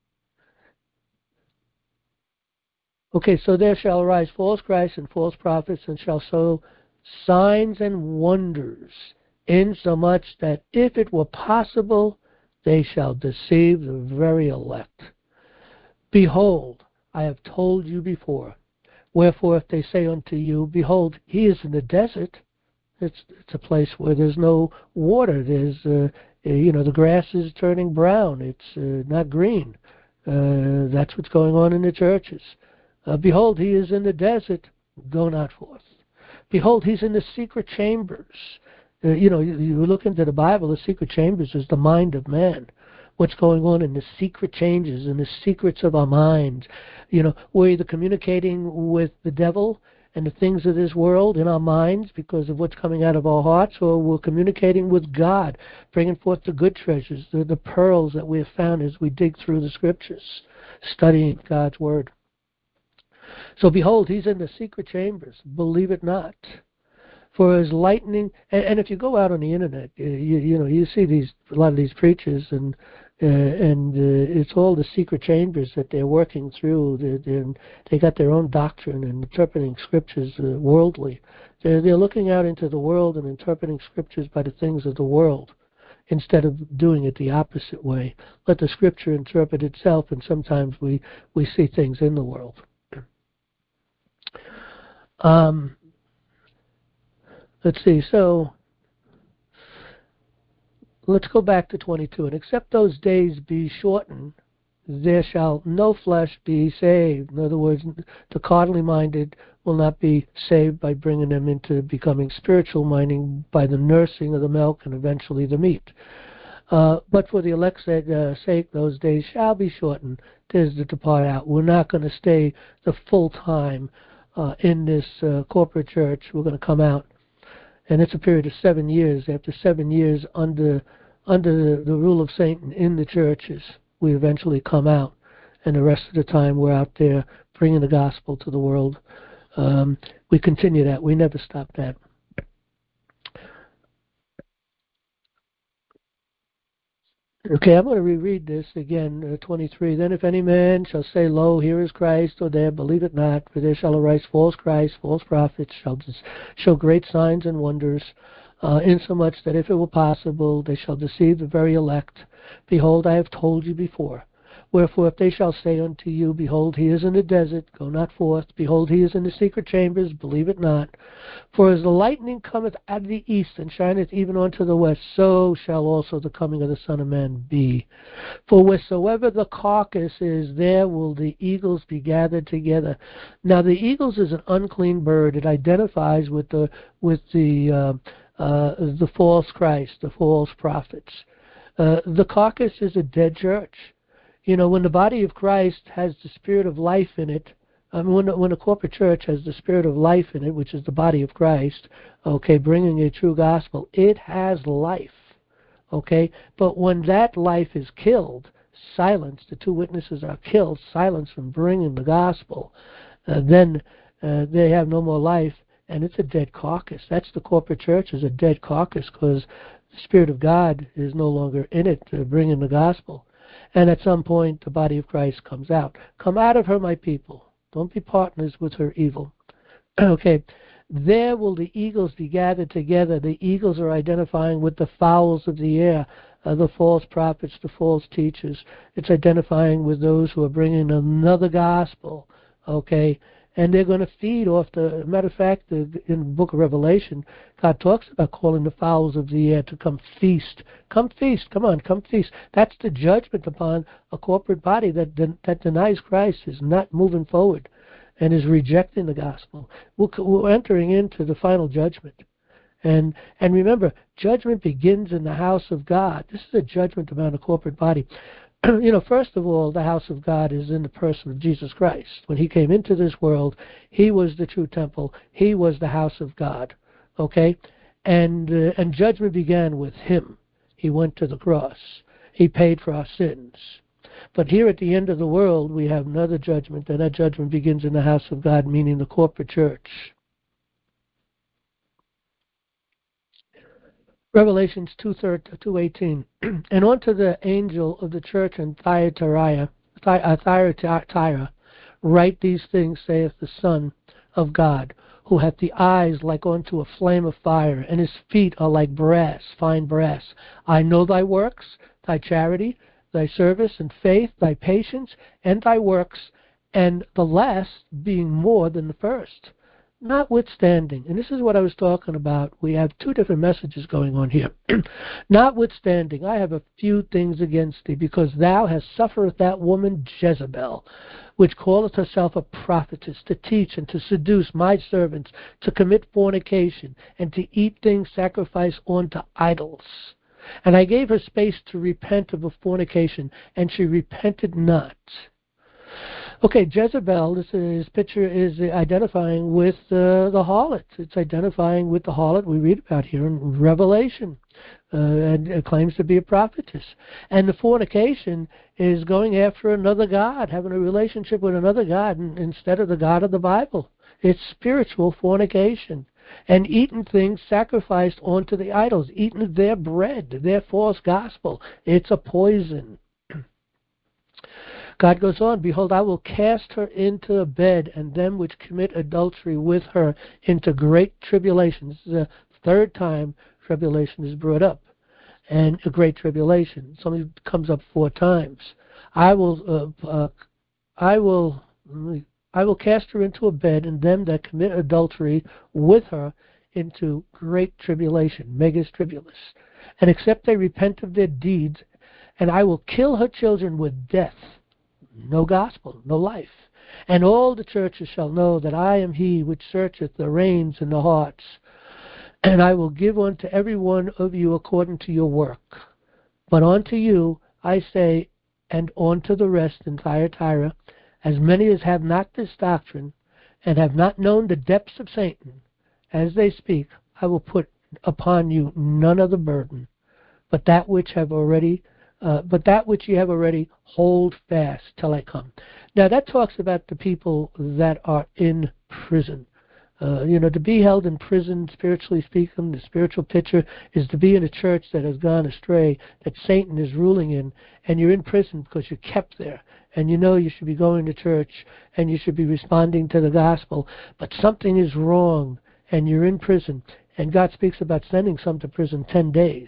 okay, so there shall arise false Christs and false prophets, and shall show signs and wonders, insomuch that if it were possible, they shall deceive the very elect. Behold, I have told you before. Wherefore, if they say unto you, Behold, he is in the desert, it's it's a place where there's no water. There's, uh, you know, the grass is turning brown. It's uh, not green. Uh, that's what's going on in the churches. Uh, Behold, he is in the desert. Go not forth. Behold, he's in the secret chambers. Uh, you know, you, you look into the Bible, the secret chambers is the mind of man. What's going on in the secret changes, in the secrets of our minds. You know, we're either communicating with the devil and the things of this world in our minds because of what's coming out of our hearts, or we're communicating with God, bringing forth the good treasures, the, the pearls that we have found as we dig through the scriptures, studying God's word. So behold, he's in the secret chambers. Believe it not. For as lightning, and, and if you go out on the internet, you, you know, you see these a lot of these preachers, and uh, and uh, it's all the secret chambers that they're working through. They're, they're, they got their own doctrine and interpreting scriptures uh, worldly. They're, they're looking out into the world and interpreting scriptures by the things of the world, instead of doing it the opposite way. Let the scripture interpret itself, and sometimes we, we see things in the world. Um, let's see, so let's go back to twenty-two. And except those days be shortened, there shall no flesh be saved. In other words, the carnally minded will not be saved by bringing them into becoming spiritual minded by the nursing of the milk and eventually the meat. Uh, but for the elect's sake, uh, sake, those days shall be shortened. There's to depart out. We're not going to stay the full time uh, in this uh, corporate church. We're going to come out. And it's a period of seven years. After seven years under under the, the rule of Satan in the churches, we eventually come out. And the rest of the time we're out there bringing the gospel to the world. Um, we continue that. We never stop that. Okay, I'm going to reread this again, uh, twenty-three. Then if any man shall say, Lo, here is Christ, or there, believe it not, for there shall arise false Christs, false prophets, shall show great signs and wonders, uh, insomuch that if it were possible, they shall deceive the very elect. Behold, I have told you before. Wherefore, if they shall say unto you, Behold, he is in the desert, go not forth. Behold, he is in the secret chambers, believe it not. For as the lightning cometh out of the east, and shineth even unto the west, so shall also the coming of the Son of Man be. For wheresoever the carcass is, there will the eagles be gathered together. Now, the eagles is an unclean bird. It identifies with the with the uh, uh, the false Christ, the false prophets. Uh, the carcass is a dead church. You know, when the body of Christ has the spirit of life in it, I mean, when, when a corporate church has the spirit of life in it, which is the body of Christ, okay, bringing a true gospel, it has life, okay? But when that life is killed, silenced, the two witnesses are killed, silenced from bringing the gospel, uh, then uh, they have no more life, and it's a dead carcass. That's the corporate church, is a dead carcass, because the Spirit of God is no longer in it to bring in the gospel. And at some point, the body of Christ comes out. Come out of her, my people. Don't be partners with her evil. Okay. There will the eagles be gathered together. The eagles are identifying with the fowls of the air, uh, the false prophets, the false teachers. It's identifying with those who are bringing another gospel. Okay. And they're going to feed off the, matter of fact, the, in the book of Revelation, God talks about calling the fowls of the air to come feast. Come feast, come on, come feast. That's the judgment upon a corporate body that that denies Christ, is not moving forward, and is rejecting the gospel. We're, we're entering into the final judgment. And and remember, judgment begins in the house of God. This is a judgment upon a corporate body. You know, first of all, the house of God is in the person of Jesus Christ. When he came into this world, he was the true temple. He was the house of God. Okay? And uh, and judgment began with him. He went to the cross. He paid for our sins. But here at the end of the world, we have another judgment, and that judgment begins in the house of God, meaning the corporate church. Revelations two eighteen. And unto the angel of the church in Thyatira, Thyatira, write these things, saith the Son of God, who hath the eyes like unto a flame of fire, and his feet are like brass, fine brass. I know thy works, thy charity, thy service and faith, thy patience, and thy works, and the last being more than the first. Notwithstanding, and this is what I was talking about, we have two different messages going on here. Notwithstanding, I have a few things against thee, because thou hast suffered that woman Jezebel, which calleth herself a prophetess, to teach and to seduce my servants to commit fornication, and to eat things sacrificed unto idols. And I gave her space to repent of her fornication, and she repented not. Okay, Jezebel, this, this picture is identifying with uh, the harlot. It's identifying with the harlot we read about here in Revelation, uh, and it claims to be a prophetess. And the fornication is going after another god, having a relationship with another god instead of the God of the Bible. It's spiritual fornication. And eating things sacrificed onto the idols, eating their bread, their false gospel. It's a poison. God goes on, Behold, I will cast her into a bed, and them which commit adultery with her into great tribulation. This is the third time tribulation is brought up, and a great tribulation. Something comes up four times. I will, uh, uh, I will, I will cast her into a bed, and them that commit adultery with her into great tribulation, megas tribulus. And except they repent of their deeds, and I will kill her children with death. No gospel, no life. And all the churches shall know that I am he which searcheth the reins and the hearts. And I will give unto every one of you according to your work. But unto you I say, and unto the rest in Thyatira, as many as have not this doctrine, and have not known the depths of Satan, as they speak, I will put upon you none other burden, but that which have already Uh, but that which you have already, hold fast till I come. Now that talks about the people that are in prison. Uh, you know, to be held in prison, spiritually speaking, the spiritual picture is to be in a church that has gone astray, that Satan is ruling in, and you're in prison because you're kept there. And you know you should be going to church, and you should be responding to the gospel, but something is wrong, and you're in prison. And God speaks about sending some to prison ten days.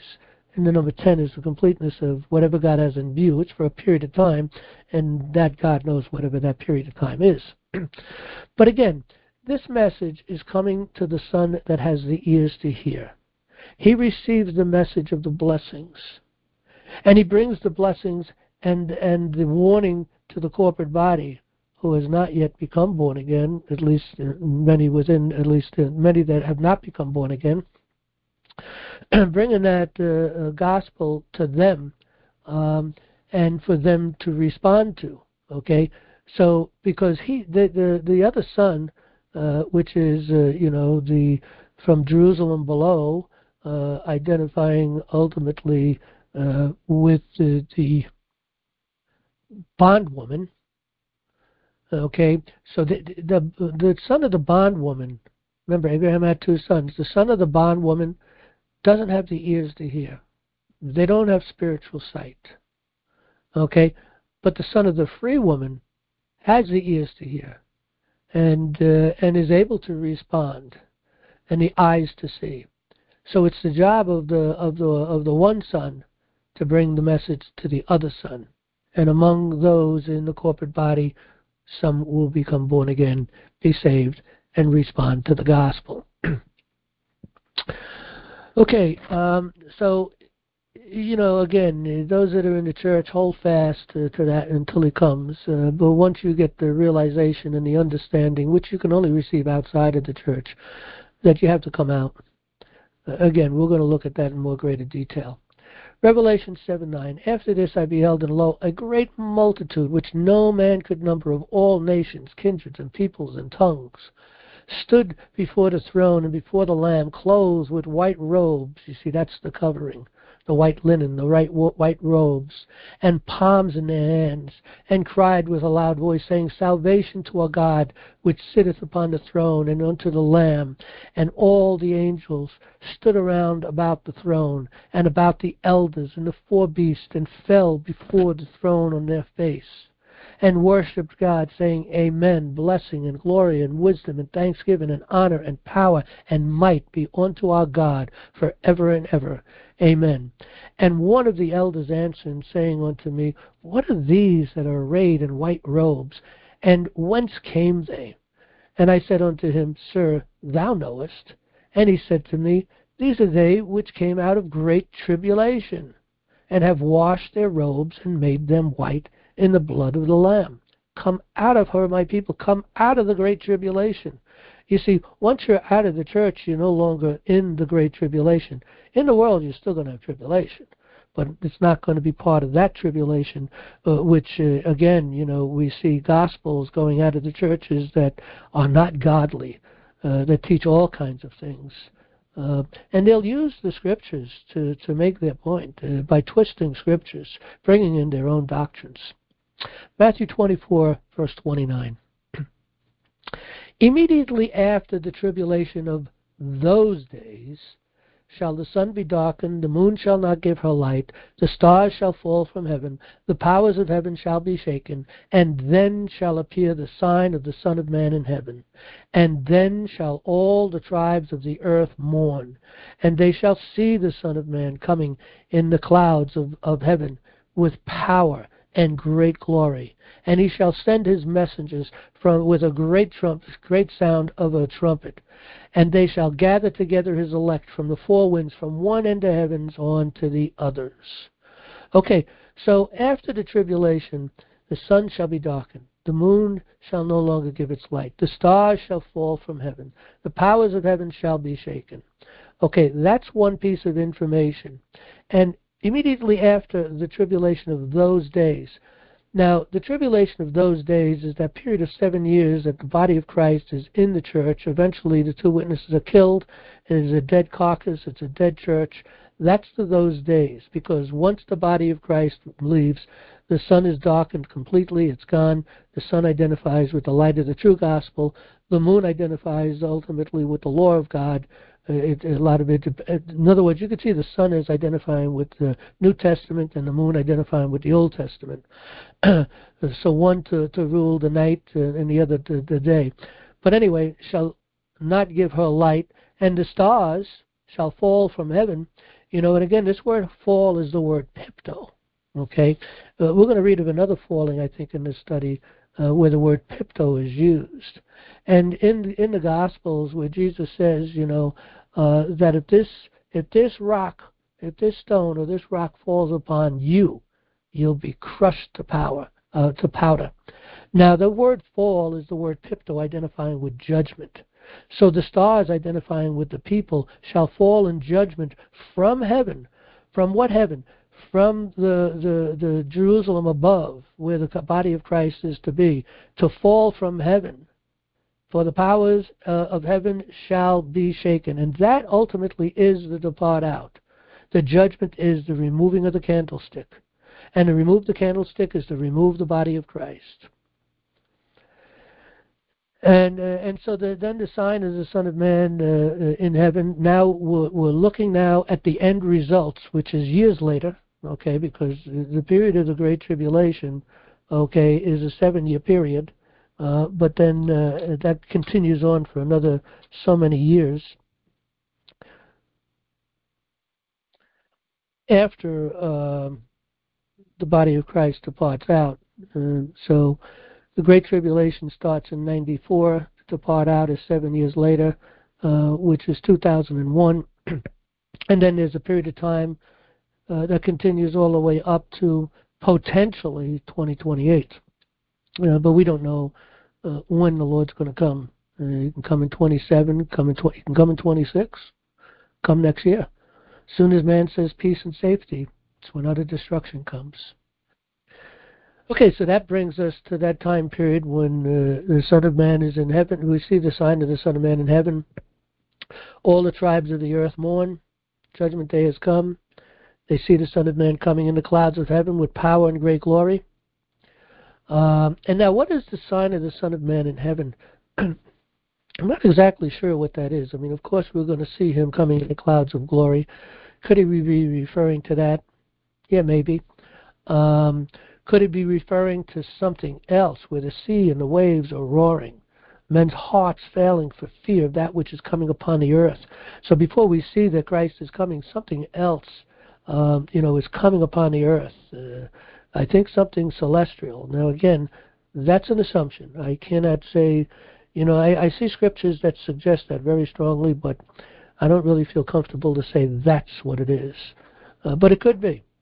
And the number ten is the completeness of whatever God has in view. It's for a period of time, and that God knows whatever that period of time is. But again, this message is coming to the son that has the ears to hear. He receives the message of the blessings, and he brings the blessings and and the warning to the corporate body, who has not yet become born again, at least many within, at least many that have not become born again, bringing that uh, uh, gospel to them, um, and for them to respond to. Okay, so because he, the the, the other son, uh, which is uh, you know the from Jerusalem below, uh, identifying ultimately uh, with the, the bondwoman. Okay, so the, the the son of the bondwoman. Remember, Abraham had two sons. The son of the bondwoman doesn't have the ears to hear. They don't have spiritual sight. Okay, but the son of the free woman has the ears to hear, and uh, and is able to respond, and the eyes to see. So it's the job of the of the of the one son to bring the message to the other son, and among those in the corporate body, some will become born again, be saved, and respond to the gospel. Okay, um, so, you know, again, those that are in the church, hold fast to, to that until he comes. Uh, but once you get the realization and the understanding, which you can only receive outside of the church, that you have to come out. Uh, again, we're going to look at that in more greater detail. Revelation seven nine, after this I beheld, and lo, a great multitude, which no man could number, of all nations, kindreds, and peoples, and tongues, stood before the throne and before the Lamb, clothed with white robes. You see, that's the covering, the white linen, the right, white robes, and palms in their hands, and cried with a loud voice, saying, Salvation to our God, which sitteth upon the throne, and unto the Lamb. And all the angels stood around about the throne, and about the elders and the four beasts, and fell before the throne on their face, and worshipped God, saying, Amen, blessing and glory and wisdom and thanksgiving and honor and power and might be unto our God for ever and ever. Amen. And one of the elders answered, saying unto me, What are these that are arrayed in white robes, and whence came they? And I said unto him, Sir, thou knowest. And he said to me, These are they which came out of great tribulation, and have washed their robes and made them white in the blood of the Lamb. Come out of her, my people. Come out of the great tribulation. You see, once you're out of the church, you're no longer in the great tribulation. In the world, you're still going to have tribulation, but it's not going to be part of that tribulation, uh, which, uh, again, you know, we see gospels going out of the churches that are not godly, uh, that teach all kinds of things. Uh, and they'll use the scriptures to, to make their point uh, by twisting scriptures, bringing in their own doctrines. Matthew twenty-four, verse twenty-nine. Immediately after the tribulation of those days shall the sun be darkened, the moon shall not give her light, the stars shall fall from heaven, the powers of heaven shall be shaken, and then shall appear the sign of the Son of Man in heaven. And then shall all the tribes of the earth mourn, and they shall see the Son of Man coming in the clouds of, of heaven with power and great glory. And he shall send his messengers from with a great trump, great sound of a trumpet. And they shall gather together his elect from the four winds, from one end of heavens on to the others. Okay, so after the tribulation, the sun shall be darkened. The moon shall no longer give its light. The stars shall fall from heaven. The powers of heaven shall be shaken. Okay, that's one piece of information. And immediately after the tribulation of those days. Now, the tribulation of those days is that period of seven years that the body of Christ is in the church. Eventually, the two witnesses are killed. It is a dead carcass. It's a dead church. That's the those days, because once the body of Christ leaves, the sun is darkened completely. It's gone. The sun identifies with the light of the true gospel. The moon identifies ultimately with the law of God. It, a lot of it, in other words, you could see the sun is identifying with the New Testament and the moon identifying with the Old Testament. So one to, to rule the night and the other the, the day. But anyway, shall not give her light, and the stars shall fall from heaven. You know, and again, this word fall is the word pipto. Okay, uh, we're going to read of another falling, I think, in this study uh, where the word pipto is used, and in in the Gospels where Jesus says, you know, uh, that if this if this rock, if this stone or this rock falls upon you, you'll be crushed to power uh, to powder. Now, the word fall is the word pipto, identifying with judgment. So the stars identifying with the people shall fall in judgment from heaven. From what heaven? From the, the, the Jerusalem above, where the body of Christ is to be, to fall from heaven. For the powers uh, of heaven shall be shaken. And that ultimately is the depart out. The judgment is the removing of the candlestick. And to remove the candlestick is to remove the body of Christ. And uh, and so the, then the sign is the Son of Man uh, in heaven. Now we're, we're looking now at the end results, which is years later, okay, because the period of the Great Tribulation, okay, is a seven-year period, uh, but then uh, that continues on for another so many years. After uh, the body of Christ departs out. Uh, so the Great Tribulation starts in ninety-four, to depart out is seven years later, uh, which is two thousand one. And then there's a period of time uh, that continues all the way up to potentially twenty twenty-eight. Uh, but we don't know uh, when the Lord's going to come. Uh, he can come in twenty-seven, come in twenty, he can come in twenty-six, come next year. As soon as man says peace and safety, it's when utter destruction comes. Okay, so that brings us to that time period when uh, the Son of Man is in heaven. We see the sign of the Son of Man in heaven. All the tribes of the earth mourn. Judgment day has come. They see the Son of Man coming in the clouds of heaven with power and great glory. Um, and now, what is the sign of the Son of Man in heaven? I'm not exactly sure what that is. I mean, of course, we're going to see him coming in the clouds of glory. Could he be referring to that? Yeah, maybe. Um, could it be referring to something else where the sea and the waves are roaring, men's hearts failing for fear of that which is coming upon the earth? So before we see that Christ is coming, something else, um, you know, is coming upon the earth. Uh, I think something celestial. Now, again, that's an assumption. I cannot say, you know, I, I see scriptures that suggest that very strongly, but I don't really feel comfortable to say that's what it is. Uh, but it could be.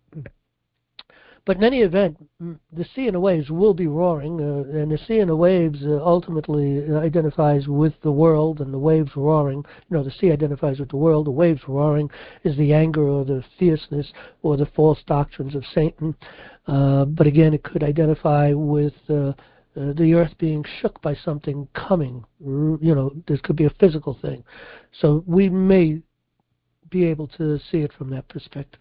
But in any event, the sea and the waves will be roaring, uh, and the sea and the waves uh, ultimately identifies with the world, and the waves roaring. You know, the sea identifies with the world, the waves roaring is the anger or the fierceness or the false doctrines of Satan. Uh, but again, it could identify with uh, uh, the earth being shook by something coming. You know, this could be a physical thing. So we may be able to see it from that perspective.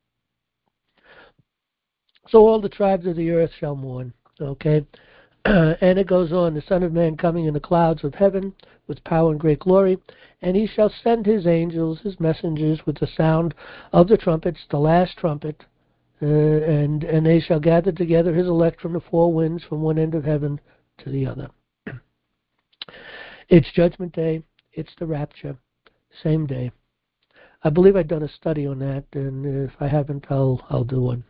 So all the tribes of the earth shall mourn. Okay? And it goes on, the Son of Man coming in the clouds of heaven with power and great glory, and he shall send his angels, his messengers, with the sound of the trumpets, the last trumpet, uh, and, and they shall gather together his elect from the four winds, from one end of heaven to the other. It's Judgment Day. It's the rapture. Same day. I believe I've done a study on that, and if I haven't, I'll I'll do one.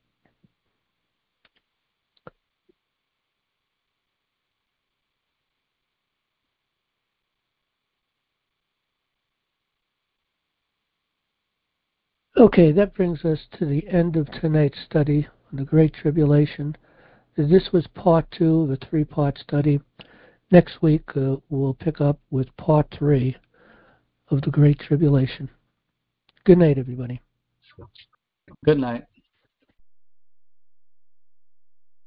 Okay, that brings us to the end of tonight's study on the Great Tribulation. This was part two of a three-part study. Next week, uh, we'll pick up with part three of the Great Tribulation. Good night, everybody. Good night.